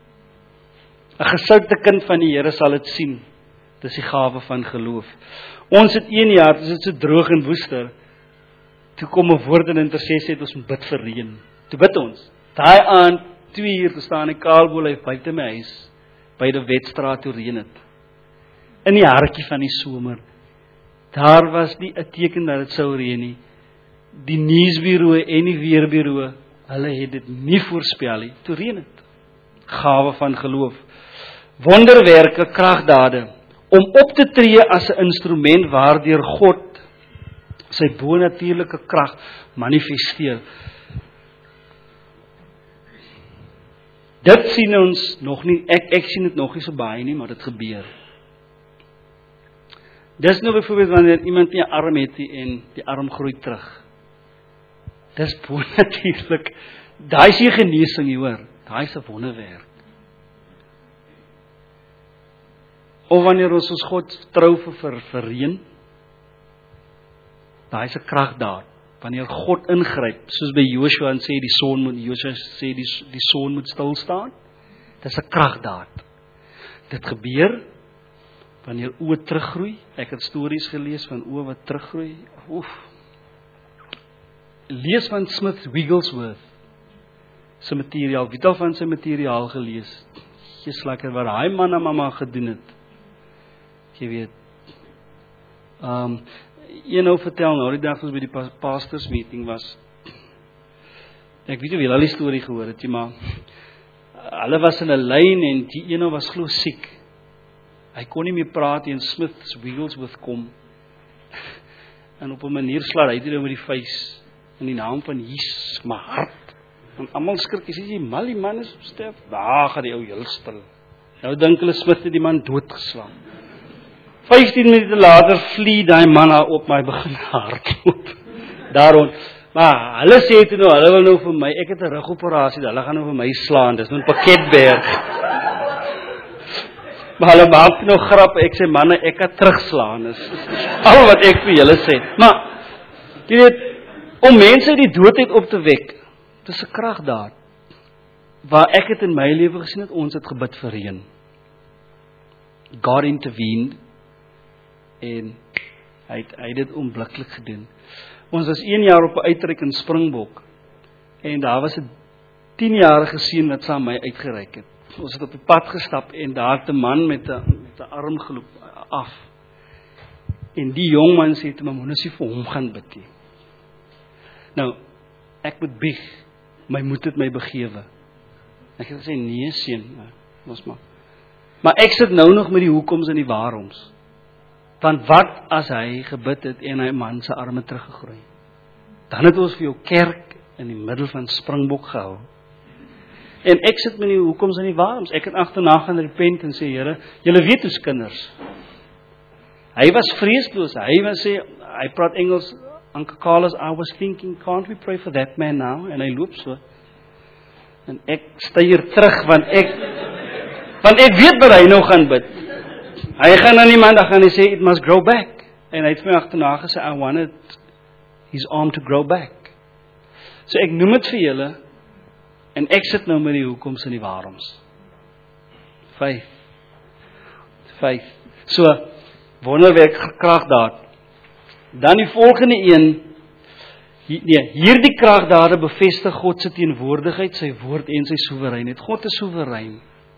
'n Gesoute kind van die Here sal dit sien. Dis die gawe van geloof. Ons het een jaar, dis dit so droog en woester. Toe kom 'n woord in intersessie, het ons moet bid vir reën. Toe bid ons. Daai aand, twee uur, toe staan die kaalboel buite my huis, by die Wetstraat, toe reën het. In die hartjie van die somer. Daar was nie 'n teken dat dit sou reën nie. Die nuusbureau en die weerbureau, hulle het dit nie voorspel nie. Toe reën het. Gawe van geloof. Wonderwerke, kragdade, om op te tree as 'n instrument waardeur God sy bonatuurlike krag manifesteer. Dit sien ons nog nie, ek, ek sien dit nog nie so baie nie, maar dit gebeur. Dis nou byvoorbeeld wanneer iemand nie 'n arm het nie en die arm groei terug. Dis bonatuurlik. Daai is nie genesing nie, hoor. Daai is 'n wonderwerk. Of wanneer ons ons God trou vir, vir, vir reën, daai is 'n kragdaad. Wanneer God ingryp, soos by Joshua en sê die son moet Joshua sê die die son moet stil staan. Dis 'n kragdaad. Dit gebeur wanneer oë teruggroei. Ek het stories gelees van oë wat teruggroei. Oef. Lees van Smith Wigglesworth se materiaal. Wie het al van sy materiaal gelees? Jy's lekker wat daai man en mamma gedoen het. Jy weet. Ehm um, Een nou vertel, nou die dag ons by die pastors meeting was, ek weet nie wie al die storie gehoor het, maar hulle was in 'n lyn en die ene was glo siek. Hy kon nie meer praat en Smith's Wigglesworth kom. En op 'n manier slaat hy dit met die vuis in die naam van Jesus, my hart. En almal skrik, jy sê die mal die man is sterf. Daar gaan die ou heel stil. Nou dink hulle Smith het die man doodgeslaan. vyftien minute later vlie daai man op my begin hardloop. Daarom, maar hulle sê toe nou, hulle wil nou vir my, ek het 'n rugoperasie, hulle gaan nou vir my slaan, dis nou 'n Pakketberg. Maar hulle maak nou grap, ek sê manne, ek kan terugslaan, is al wat ek vir julle sê. Maar, jy weet, om mense uit die doodheid op te wek, dis 'n kragdaad. Waar ek het in my lewe gesien het, ons het gebid vir reën. God intervened, en hy het, hy het dit onmiddellik gedoen. Ons was een jaar op 'n uitreik in Springbok, en daar was 'n tienjarige seun wat saam my uitgereik het. Ons het op die pad gestap, en daar het 'n man met 'n met 'n arm geloop af. En die jong man sê te my, "Moenie vir hom gaan bid nie." Nou, ek moet bieg, my moed het my begewe. Ek het gesê, "Nee seun, ons maar." Maar ek sit nou nog met die hoekoms en die waaroms. Want wat as hy gebid het en hy man se arme teruggegroei? Dan het ons vir jou kerk in die middel van Springbok gehou. En ek sit met die hoekoms en die waaroms. Ek het agterna gaan repent en sê, Here, julle weet ons kinders. Hy was vreesloos. Hy was sê, hy praat Engels, Uncle Carlos, I was thinking, can't we pray for that man now? En hy loop so. En ek stuur terug, want ek, want ek weet wat hy nou gaan bid. Hy gaan aan die man, dan gaan hy sê, it must grow back. En hy het my agterna gesê, I wanted his arm to grow back. So ek noem het vir julle, en ek sit nou met die hoekoms en die waaroms. Vyf. Vyf. So, wonderwerk kragdaad. Dan die volgende een, nee, hierdie kragdade bevestig God se teenwoordigheid, sy woord en sy soewereinheid. God is soewerein.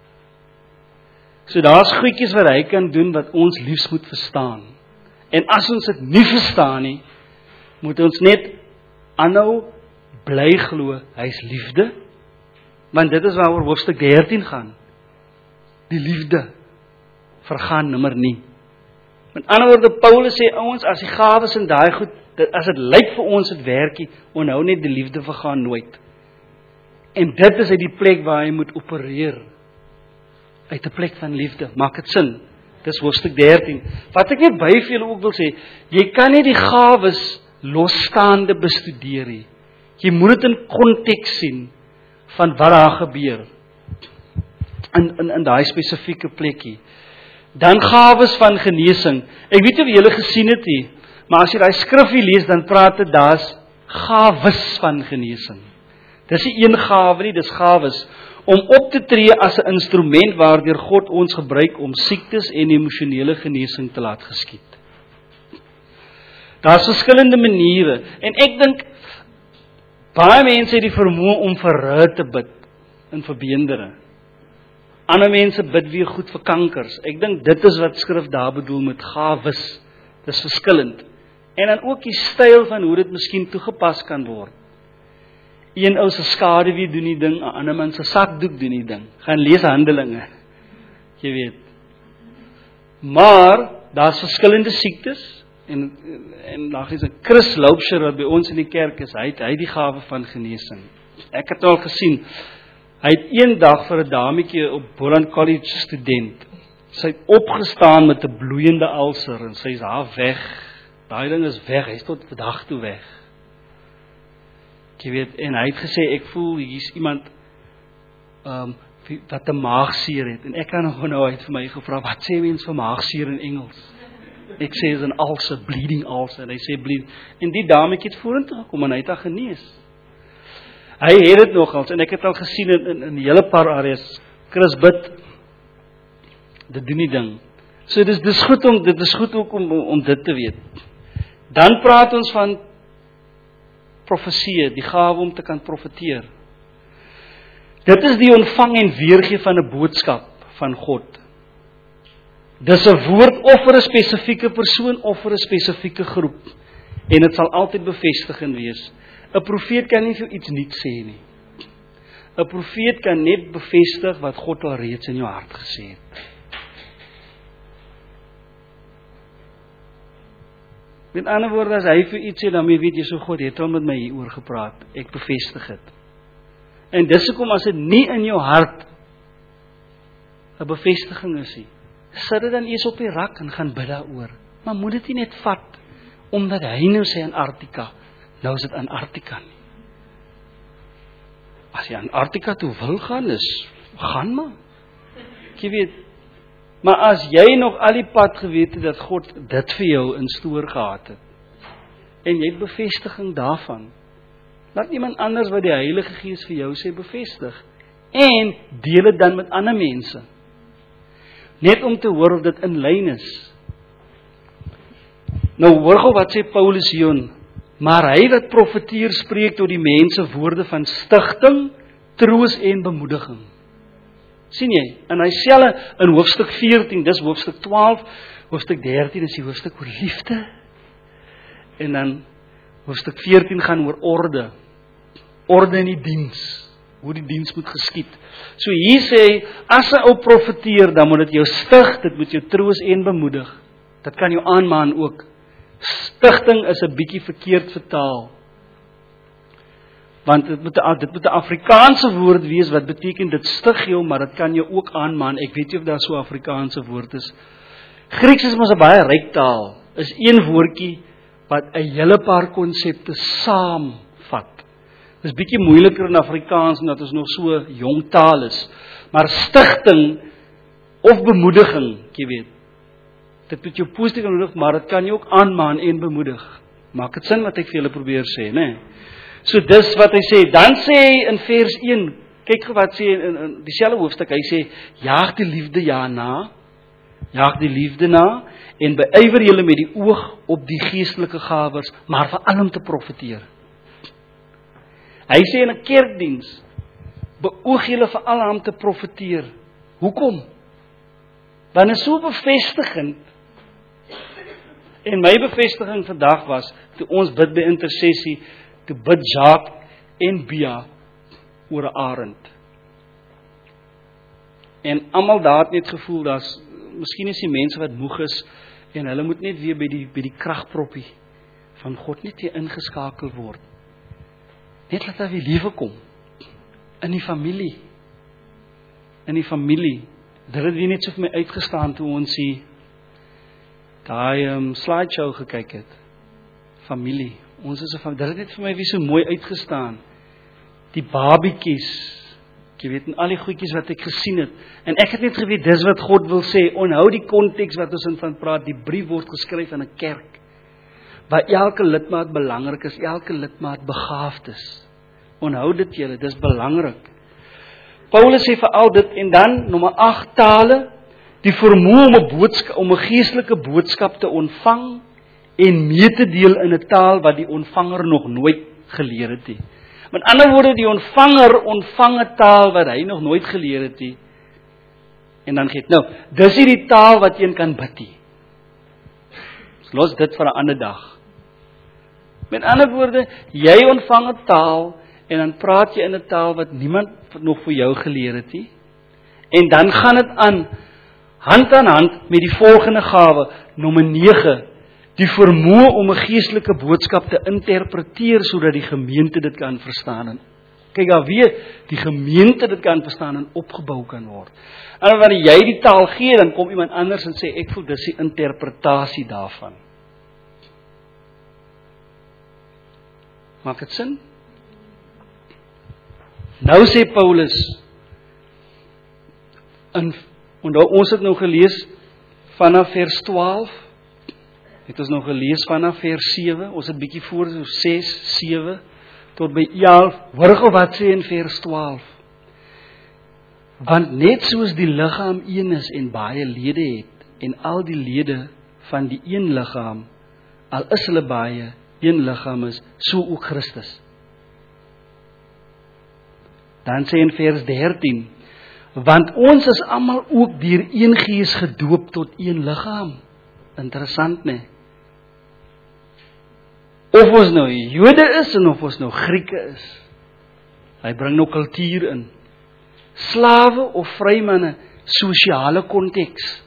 So daar's goedjies wat hy kan doen wat ons liefs moet verstaan. En as ons dit nie verstaan nie, moet ons net aanhou bly glo, hy's liefde. Want dit is waaroor hoofstuk dertien gaan. Die liefde vergaan nimmer nie. Met ander woorde, Paulus sê ouens, as die gawes en daai goed, as dit lyk vir ons dit werkie, onthou net die liefde vergaan nooit. En dit is uit die plek waar hy moet opereer. Uit 'n plek van liefde, maak dit sin. Dis hoofstuk dertien. Wat ek net by vir julle ook wil sê, jy kan nie die gawes losstaande bestudeer nie. Jy moet dit in konteks sien van wat daar gebeur in in in daai spesifieke plekkie. Dan gawes van genesing. Ek weet nie of julle gesien het nie, maar as jy daai skrifgie lees, dan praat dit daar's gawes van genesing. Dis nie een gawe nie, dis gawes om op te tree as 'n instrument waardeur God ons gebruik om siektes en emosionele genesing te laat geskied. Daar's verskillende maniere en ek dink baie mense het die vermoë om vir rug te bid in verbeendere. Ander mense bid weer goed vir kankers. Ek dink dit is wat skrif daar bedoel met gawes. Dis verskillend. En dan ook die styl van hoe dit miskien toegepas kan word. Een ou se skaduwee doen die ding, 'n ander man se sakdoek doen die ding. Gaan lees Handelinge. Jy weet. Maar daar's verskillende siektes en en daar is 'n Chris Loubser wat by ons in die kerk is. Hy het hy die gawe van genesing. Ek het al gesien Hy het een dag vir 'n dametjie op Boland College student. Sy het opgestaan met 'n bloeiende ulcer en sy is daar weg. Daai ding is weg, hy is tot vandag toe weg. Jy weet, en hy het gesê, ek voel hier's iemand um, wat 'n maagseer het. En ek kan nog nou, hy het vir my gevra, wat sê mens vir maagseer in Engels? Ek sê is 'n ulcer, bleeding ulcer. En hy sê bleed. En die dametjie het vorentoe gekom en hy het haar genees. Hy het dit nogals, en ek het al gesien in, in, in die hele paar areas, Chris bid, dit doen die ding. So dis, dis goed om, dit is goed ook om, om dit te weet. Dan praat ons van profesie, die gawe om te kan profeteer. Dit is die ontvang en weergee van 'n boodskap van God. Dis 'n woord of vir 'n spesifieke persoon of vir 'n spesifieke groep. En dit sal altyd bevestigend wees. 'n Profeet kan nie vir iets nuuts sê nie. 'n Profeet kan net bevestig wat God al reeds in jou hart gesê het. Met ander woorde, as hy vir iets sê, dan weet jy so, God het al met my hieroor gepraat. Ek bevestig dit. En dis hoekom as dit nie in jou hart 'n bevestiging is nie, sit dit dan eers op die rak en gaan bid daaroor. Maar moet dit nie net vat omdat hy nou sê Antarktika, nou is dit Antarktika nie. As jy Antarktika toe wil gaan, is gaan maar. Jy weet, maar as jy nog al die pad geweet het dat God dit vir jou in stoor gehad het, en jy het bevestiging daarvan, laat iemand anders wat die Heilige Gees vir jou sê bevestig, en deel dit dan met ander mense, net om te hoor of dit in lyn is. Nou hoor gou wat sê Paulus hierin, maar hy wat profeteer spreek tot die mense woorde van stigting, troos en bemoediging. Sien jy, en hy selfe in hoofstuk veertien, dis hoofstuk twaalf, hoofstuk dertien is die hoofstuk oor liefde, en dan hoofstuk veertien gaan oor orde, orde in die diens, hoe die diens moet geskied. So hier sê, as 'n ou profeteer, dan moet dit jou stig, dit moet jou troos en bemoedig. Dit kan jou aanmaan ook. Stigting is 'n bietjie verkeerd vertaal. Want dit moet 'n dit moet 'n Afrikaanse woord wees wat beteken dit stig jou, maar dit kan jou ook aanmaan. Ek weet nie of daar so 'n Afrikaanse woord is. Grieks is mos 'n baie ryk taal. Is een woordjie wat 'n hele paar konsepte saamvat. Dis bietjie moeiliker in Afrikaans omdat ons nog so jong taal is. Maar stigting of bemoediging, jy weet. Dit moet jou positief bemoedig, maar dit kan jou ook aanmaan en bemoedig. Maak dit sin wat ek vir julle probeer sê, né? So dis wat hy sê. Dan sê hy in vers een, kyk gou wat sê in, in dieselfde hoofstuk, hy sê, jaag die liefde ja na, jaag die liefde na, en beywer julle met die oog op die geestelike gawes, maar veral om te profeteer. Hy sê in 'n kerkdiens, beoog julle veral om te profeteer. Hoekom? Want is so bevestigend. En my bevestiging vandag was, toe ons bid by intersessie, toe bid Jacques en Bia oor 'n arend. En almal daar het net gevoel, daar's, miskien is die mense wat moeg is, en hulle moet net weer by die, by die kragproppie van God net weer ingeskakel word. Net laat daar weer lewe kom. In die familie. In die familie. Dit het weer net so vir my uitgestaan toe ons die daai um, slideshow gekyk het. Familie. Ons is 'n familie. Dit het net vir my weer so mooi uitgestaan. Die babietjies. Jy weet, en al die goedjies wat ek gesien het. En ek het net geweet, dis wat God wil sê. Onthou die konteks wat ons in van praat. Die brief word geskryf in 'n kerk. Waar elke lidmaat belangrik is. Elke lidmaat begaafd is. Onthou dit julle, dis belangrik. Paulus sê veral dit, en dan nommer agt tale, die vermoë om 'n boodskap, om 'n geestelike boodskap te ontvang en mee te deel in 'n taal wat die ontvanger nog nooit geleer het nie. Met ander woorde, die ontvanger ontvang 'n taal wat hy nog nooit geleer het nie. En dan gee dit nou, dis nie die taal wat een kan bid nie. Los dit vir 'n ander dag. Met ander woorde, jy ontvang 'n taal en dan praat jy in 'n taal wat niemand nog vir jou geleer het nie. En dan gaan dit aan, hand aan hand met die volgende gawe, nommer nege, die vermoë om 'n geestelike boodskap te interpreteer sodat die gemeente dit kan verstaan. En Kyk daar weer, die gemeente dit kan verstaan en opgebou kan word. En wanneer jy die taal gee, dan kom iemand anders en sê, ek voel dis die interpretasie daarvan. Maak dit sin? Nou sê Paulus, in, onthou, ons het nou gelees vanaf vers twaalf, het ons nou gelees vanaf vers sewe, ons het bietjie voor, so ses, sewe, tot by elf, hoor gou wat sê in vers twaalf. Want net soos die liggaam een is en baie lede het, en al die lede van die een liggaam, al is hulle baie, een liggaam is, so ook Christus. Dan sê in vers dertien, want ons is almal ook deur een gees gedoop tot een liggaam. Interessant, né? Of ons nou Jode is en of ons nou Grieke is. Hy bring nou kultuur in. Slawe of vrymanne, sosiale konteks.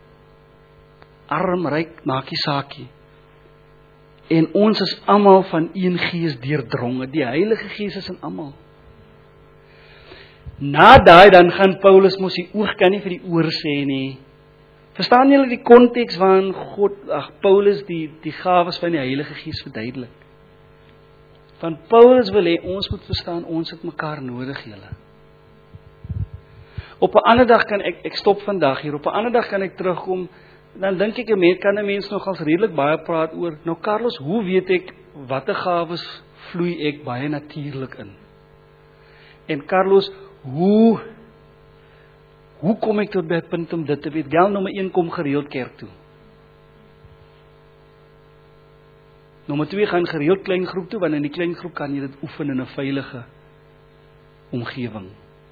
Arm, ryk, maak nie saakie. En ons is almal van een gees deurdronge. Die Heilige Gees is in almal. Na daai dan gaan Paulus mos die oog kan nie vir die oor sê nie. Verstaan julle die konteks waarin God, ag Paulus die die gawes van die Heilige Gees verduidelik? Van Paulus wil hê ons moet verstaan ons het mekaar nodig julle. Op 'n ander dag kan ek ek stop vandag hier. Op 'n ander dag kan ek terugkom. Dan dink ek 'n mens kan 'n mens nogals redelik baie praat oor. Nou Carlos, hoe weet ek watter gawes vloei ek baie natuurlik in? En Carlos, hoe Hoe kom ek tot by 'n punt om dit te weet? Gel nommer een, kom gereeld kerk toe. Nommer twee, gaan gereeld klein groep toe, want in die klein groep kan jy dit oefen in 'n veilige omgewing.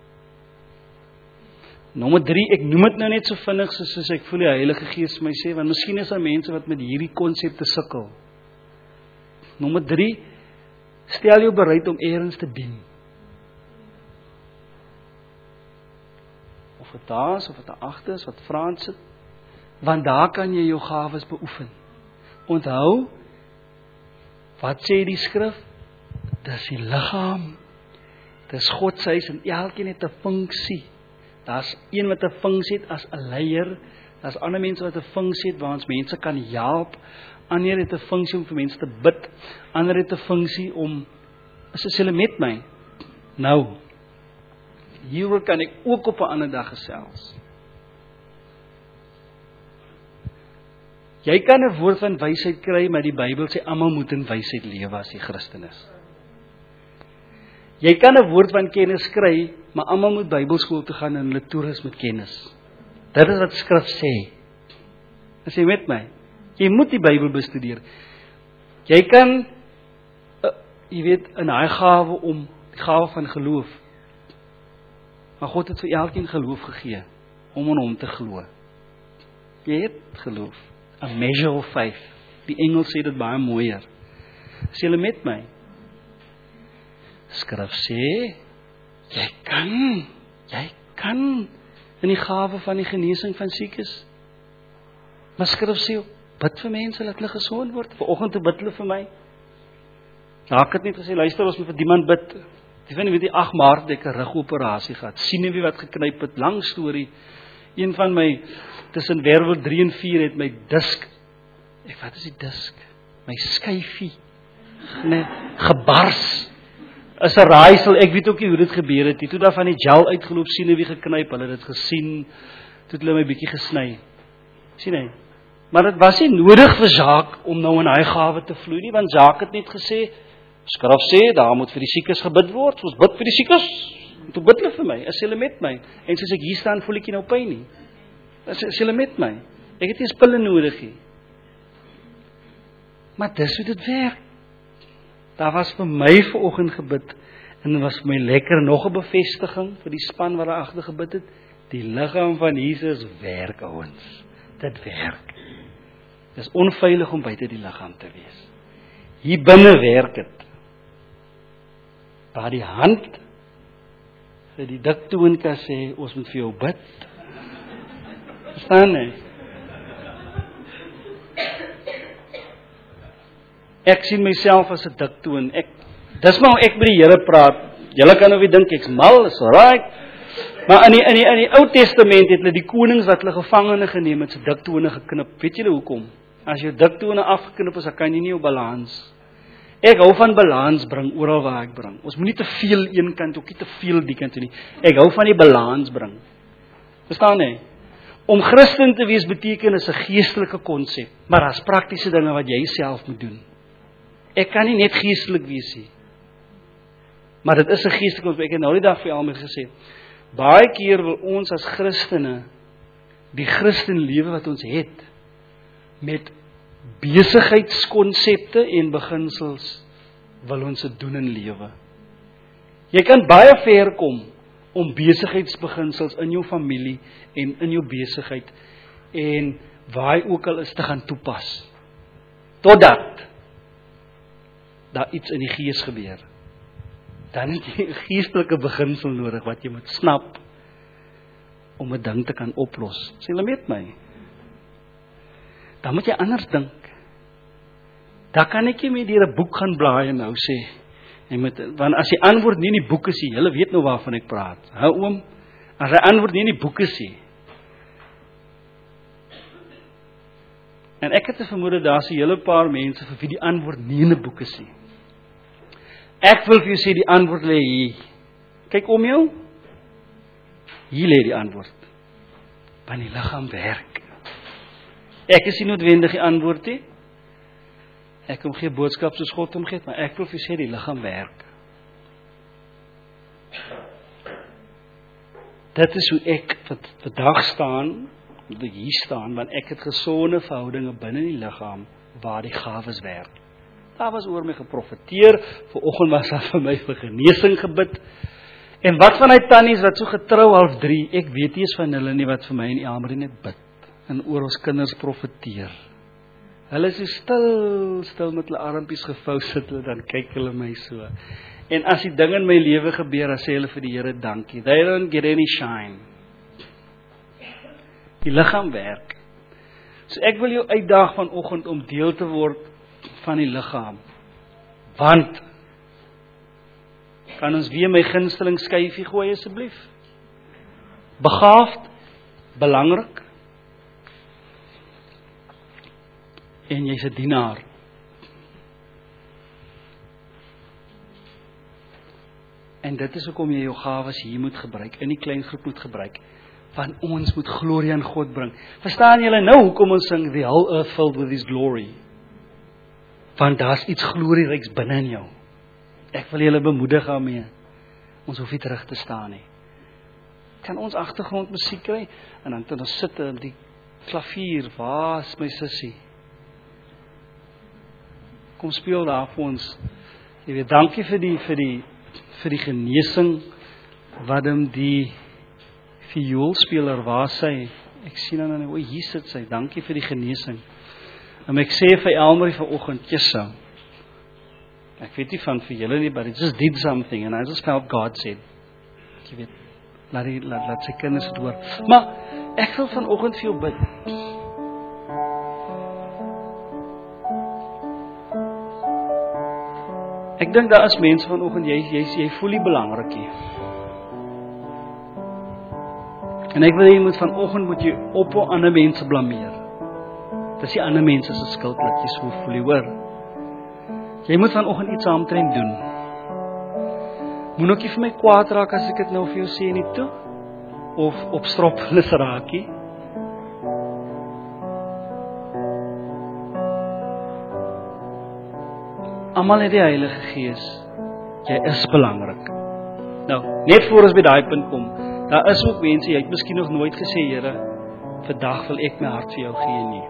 Nommer drie, ek noem dit nou net so vinnig soos, soos ek voel die Heilige Gees my sê, want miskien is daar mense wat met hierdie konsepte sukkel. Nommer drie, stel jou bereid om eers te dien. Of het daar is, of het daar agter is, wat Frans het, want daar kan jy jou gawes beoefen. Onthou, wat sê die skrif? Dis die liggaam, dis God se huis en elkeen het 'n funksie. Daar's een wat 'n funksie het as 'n leier, daar's ander mense wat 'n funksie het waar ons mense kan help, ander het 'n funksie om vir mense te bid, ander het 'n funksie om, is hulle met my? Nou, hieroor kan ek ook op 'n ander dag gesels. Jy kan 'n woord van wysheid kry, maar die Bybel sê almal moet in wysheid lewe as jy Christen is. Jy kan 'n woord van kennis kry, maar almal moet Bybelskool toe gaan en hulle toerus met kennis. Dit is wat skrif sê. As jy met my, jy moet die Bybel bestudeer. Jy kan, uh, jy weet, in daai gawe om, die gawe van geloof, maar God het vir elkeen geloof gegee, om aan hom te glo. Jy het geloof. A measure of faith. Die Engels sê dit baie mooier. Is julle met my? Skrif sê, jy kan, jy kan in die gawe van die genesing van siekes. Maar skrif sê, bid vir mense, laat hulle gesond word. Vanoggend te bid hulle vir my. Nou ek het net gesê, luister, ons moet vir die man bid. Die van die weet die agt maart het ek 'n rugoperasie gehad. Sien wie wat geknyp het, lang storie. Een van my, tussen wervel drie en vier het my disk, ek wat is die disk? My skyfie, nee, gebars. Is 'n raaisel, ek weet ook nie hoe dit gebeur het nie. Toe daar van die gel uitgeloop, sien wie geknyp, hulle het dit gesien, toe het hulle my bietjie gesny. Sien hy? Maar dit was nie nodig vir Jacques om nou in hy gawe te vloei nie, want Jacques het net gesê, skrif sê, daar moet vir die siekes gebid word, ons bid vir die siekes, en toe bid hulle vir my, is hulle met my, en soos ek hier staan, voel ek nie nou pyn nie, is, is hulle met my, ek het nie pille nodig nie, maar dis hoe dit werk, daar was vir my vanoggend gebid, en dit was vir my lekker, nog 'n bevestiging, vir die span wat daar agter gebid het, die liggaam van Jesus werk ouens, dit werk, dit is onveilig om buite die liggaam te wees, hier binne werk het, waar die hand vir die dik toon kan sê, ons moet vir jou bid. Verstaan nie? Ek sien myself as 'n dik toon. Ek, dis maar hoe ek met die Here praat. Julle kan nou weer dink ek's mal, is alright. Maar in die in die in die Ou Testament het hulle die konings wat hulle gevangene geneem het, se diktone geknip. Weet julle hoekom? As jou diktone afgeknip is, dan kan jy nie op balans. Ek hou van balans bring oral waar ek bring. Ons moenie te veel een kant ook nie te veel die kant toe nie. Ek hou van die balans bring. Verstaan jy? Om Christen te wees beteken is 'n geestelike konsep, maar daar's praktiese dinge wat jy self moet doen. Ek kan nie net geestelik wees nie. Maar dit is 'n geestelike konsep. Ek het nou die dag vir almal gesê, baie keer wil ons as Christene die Christenlewe wat ons het met besigheidskonsepte en beginsels wil ons dit doen in lewe. Jy kan baie ver kom om besigheidsbeginsels in jou familie en in jou besigheid en waar jy ook al is te gaan toepas. Totdat daar iets in die gees gebeur. Dan het jy 'n geestelike beginsel nodig wat jy moet snap om 'n ding te kan oplos. Sê hulle met my. Dan moet jy anders dink. Dan kan ek nie meer deur 'n boek gaan blaai en nou sê, en met, want as die antwoord nie in die boek is nie, julle weet nou waarvan ek praat. Hou oom, as die antwoord nie in die boek is nie. En ek het 'n vermoede daar's 'n hele paar mense vir wie die antwoord nie in 'n boek is nie. Ek wil vir jou sê die antwoord lê hier. Kyk om jou. Hier lê die antwoord. Want die liggaam werk. Ek is nie noodwendig die antwoord nie. Ek kom gee boodskap soos God hom gee, maar ek wil vir jou sê die liggaam werk. Dit is hoe ek vandag staan, hoe ek hier staan, want ek het gesonde verhoudinge binne die liggaam waar die gawes werk. Daar was oor my geprofeteer, vanoggend was daar vir my vir genesing gebid. En wat van die tannies wat so getrou half drie, ek weet nie eens van hulle nie wat vir my in Elmarie net bid en oor ons kinders profeteer. Hulle is so stil, stil met hulle armpies gevou sit hulle, dan kyk hulle my so. En as die ding in my lewe gebeur, dan sê hulle vir die Here dankie. They don't get any shine. Die liggaam werk. So ek wil jou uitdaag vanoggend om deel te word van die liggaam. Want kan ons weer my gunsteling skyfie gooi asseblief? Begaafd, belangrik. En jy's 'n dienaar. En dit is hoekom jy jou gawes hier moet gebruik, in die klein groep moet gebruik. Want ons moet glorie aan God bring. Verstaan julle nou hoekom ons sing the whole earth filled with his glory? Want daar's iets glorieryks binne in jou. Ek wil julle bemoedig daarmee. Ons hoef nie terug te staan nie. Kan ons agtergrondmusiek kry en dan kan ons sit op die klavier. Waar is my sussie? Kom speel daar vir ons. Jy weet, dankie vir die vir die vir die genesing wat hom die vioolspeler waar sy. Ek sien dan nou, o, hier sit sy. Dankie vir die genesing. En ek sê vir Elmarie vanoggend, Jessa. Ek weet nie van vir julle nie, but it just did something and I just felt God said. Jy weet, laat die laat, laat sy kinders dit hoor. Maar ek wil vanoggend vir jou bid. Ek dink daar is mense vanoggend, jy jy jy voel nie belangrik nie. En ek wil jy moet vanoggend moet jy op op ander mense blameer. Dis die ander mense se skuld dat jy so voel, jy hoor. Jy moet vanoggend iets saamtrend doen. Moet ook nie vir my kwaad raak as ek dit nou vir jou sê nie toe of op strophulle raakie. Almal het die Heilige Gees. Jy is belangrik. Nou, net voor ons by daai punt kom, daar is ook mense, jy het miskien nog nooit gesê, Here, vandag wil ek my hart vir jou gee nie.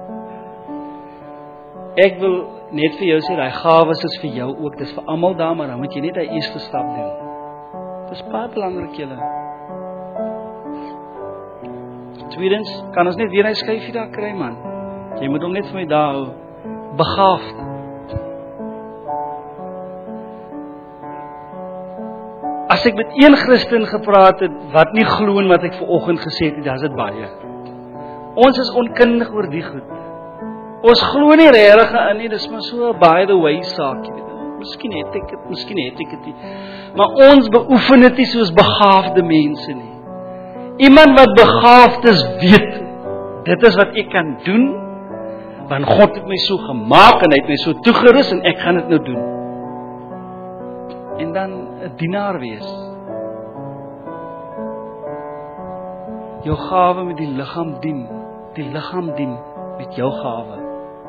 Ek wil net vir jou sê, daai gawes is vir jou ook, dis vir almal daar, maar dan moet jy net die eerste stap doen. Dis baie belangrik, julle. Tweedens, kan ons net weer 'n skyfie daar kry, man. Jy moet hom net vir my daar hou. Begaafd. As ek met een Christen gepraat het, wat nie glo in wat ek vanoggend gesê het, dan is dit baie. Ons is onkundig oor die goed. Ons glo nie regtig in nie, dis maar so by the way saak, jy weet. miskien het ek dit, miskien het ek dit nie. Maar ons beoefen dit nie soos begaafde mense nie. Iemand wat begaafd is, weet, dit is wat ek kan doen, want God het my so gemaak, en hy het my so toegerus, en ek gaan dit nou doen. En dan 'n dienaar wees. Jou gawe met die liggaam dien, die liggaam dien met jou gawe.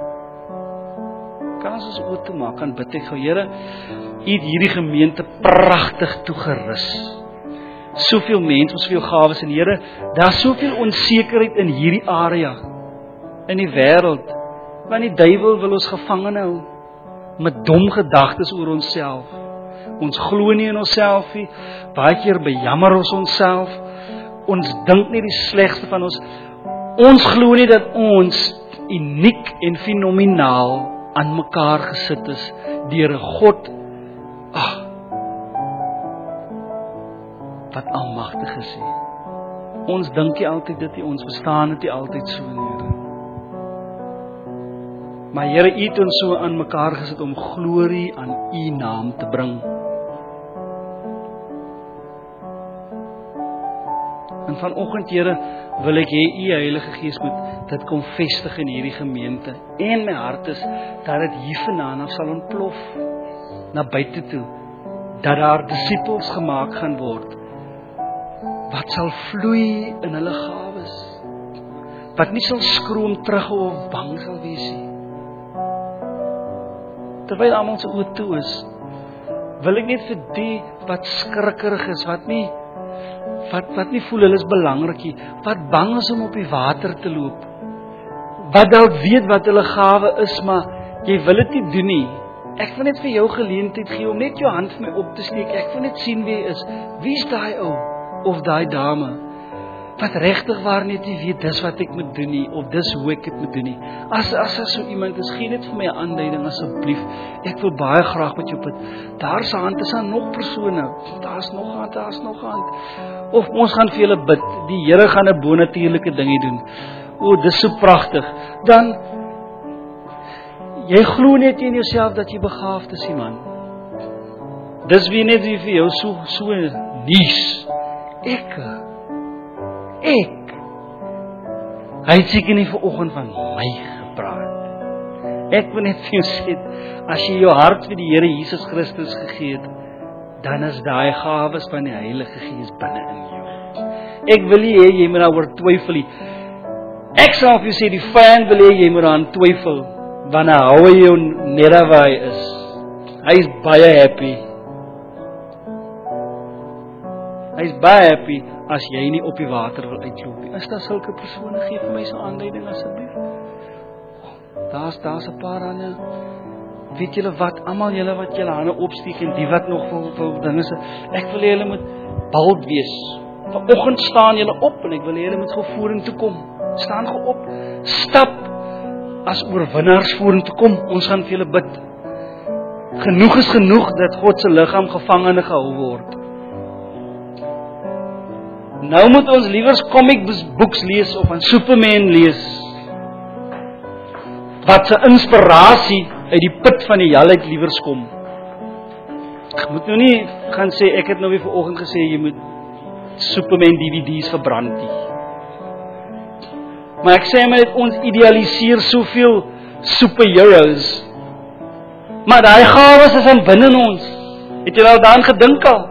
Kan ons ons oë toemaak, kan bid ek gou, Here, U het hierdie gemeente pragtig toegerus. Soveel mense, soveel gawes, en Here, daar is soveel onsekerheid in hierdie area, in die wêreld, want die duiwel wil ons gevangen hou, met dom gedagtes oor onsself. Ons glo nie in onsself nie, baie keer bejammer ons onsself, ons dink nie die slegste van ons, ons glo nie dat ons uniek en fenomenaal aan mekaar gesit is, deur 'n God, ag, wat almagtig is. Ons dink nie altyd dit nie, ons bestaan dit nie altyd so nie, Here. Maar Here, U het ons so aan mekaar gesit om glorie aan U naam te bring. En vanoggend, Here, wil ek hê U Heilige Gees moet dit kom vestig in hierdie gemeente. En my hart is dat dit hier vanaand af sal ontplof na buite toe, dat daar disippels gemaak gaan word wat sal vloei in hulle gawes, wat nie sal skroom terug of bang sal wees nie. Terwyl almal se oë toe is, wil ek net vir die wat skrikkerig is, wat nie wat wat nie voel hulle is belangrik nie, wat bang is om op die water te loop, wat dalk weet wat hulle gawe is, maar jy wil dit nie doen nie. Ek wil net vir jou geleentheid gee om net jou hand vir my op te steek. Ek wil net sien wie jy is. Wie is daai ou of daai dame wat regtig waar net nie weet dis wat ek moet doen nie, of dis hoe ek dit moet doen nie. As as as so iemand is, gee net vir my 'n aanduiding asseblief. Ek wil baie graag met jou bid. Daar's 'n hand, is daar nog persone. Daar's nog 'n hand, daar's nog 'n hand. Of ons gaan vir julle bid. Die Here gaan 'n bonatuurlike dingie doen. O, dis so pragtig. Dan jy glo net in jouself dat jy begaafd is, man. Dis wie net wie vir jou so so nies. Ek Ek Hy het seker nie vanoggend van my gepraat. Ek wil net vir jou sê, as jy jou hart vir die Here Jesus Christus gegee het, dan is daai gawes van die Heilige Gees binne in jou. Ek wil nie hê jy moet daaroor twyfel nie. Ek sal vir jou sê, die vyand wil hê jy moet daaraan twyfel, want hy hou jou net waar hy is. Hy is baie happy. Hy is baie happy as jy nie op die water wil uitloop nie. Is daar sulke persone? Gee vir my so 'n aanduiding asseblief. Daar's daar's 'n paar ander. Weet julle wat? Almal julle wat julle hande opsteek en die wat nog vir vir dinge se. Ek wil hê julle moet bold wees. Vanoggend staan julle op en ek wil hê julle moet gou vorentoe kom. Staan gou op. Stap as oorwinnaars vorentoe kom. Ons gaan vir julle bid. Genoeg is genoeg dat God se liggaam gevangene gehou word. Nou moet ons liewers comic books lees of aan Superman lees, wat se inspirasie uit die put van die hel uit liewers kom. Ek moet nou nie gaan sê, ek het nou weer vanoggend gesê, jy moet Superman D V D's verbrand nie. Maar ek sê maar net, ons idealiseer soveel superheroes, maar daai gawes is in binne ons. Het jy al daaraan gedink al?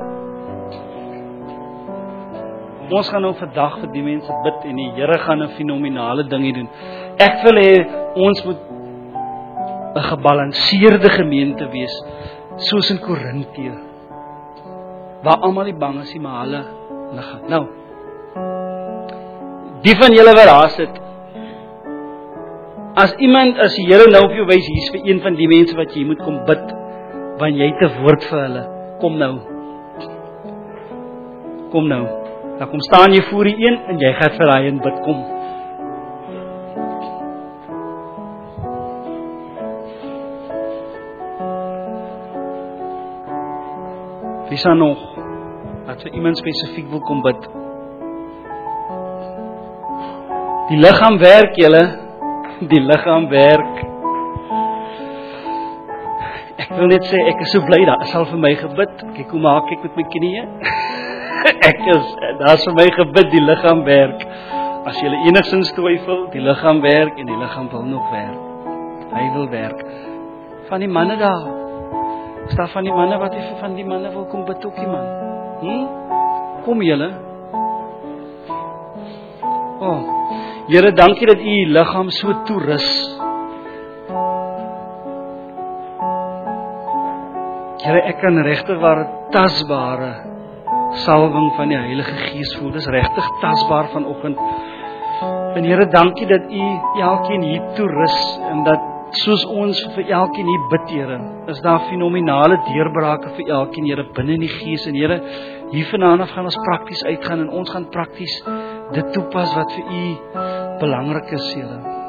Ons gaan nou vandag vir die mense bid en die Here gaan 'n fenominale dingie doen. Ek wil hê ons moet 'n gebalanseerde gemeente wees, soos in Korintië, waar almal nie bang is nie, maar hulle hulle gaan. Nou, die van julle wat daar sit, as iemand, as die Here nou op jou wys, hier's vir een van die mense wat jy moet kom bid, want jy het 'n woord vir hulle, kom nou. Kom nou. Dan kom staan jy voor die een en jy gaan vir hy en bid, kom. Wie sal nog, dat vir iemand spesifiek wil kom bid? Die liggaam werk, julle. Die liggaam werk. Ek wil net sê, ek is so bly, daar is al vir my gebid. Kyk hoe maak ek met my knieë. Ek is, daar is vir my gebid, die liggaam werk. As jy enigstens twyfel, die liggaam werk en die liggaam wil nog werk. Hy wil werk. Van die manne daar, is daar van die manne wat hy vir van die manne wil kom bid ook die man? Hm? Kom julle. Oh, Here, dankie dat u die liggaam so toerus. Here, ek kan regtig waar tasbare salwing van die Heilige Gees voel. Dis regtig tasbaar vanoggend. En Here, dankie dat u elkeen hier toerus en dat soos ons vir elkeen hier bid, Here, is daar fenominale deurbrake vir elkeen, Here, binne in die Gees. En Here, hier vanaand af gaan ons prakties uitgaan en ons gaan prakties dit toepas wat vir u belangrik is, Here.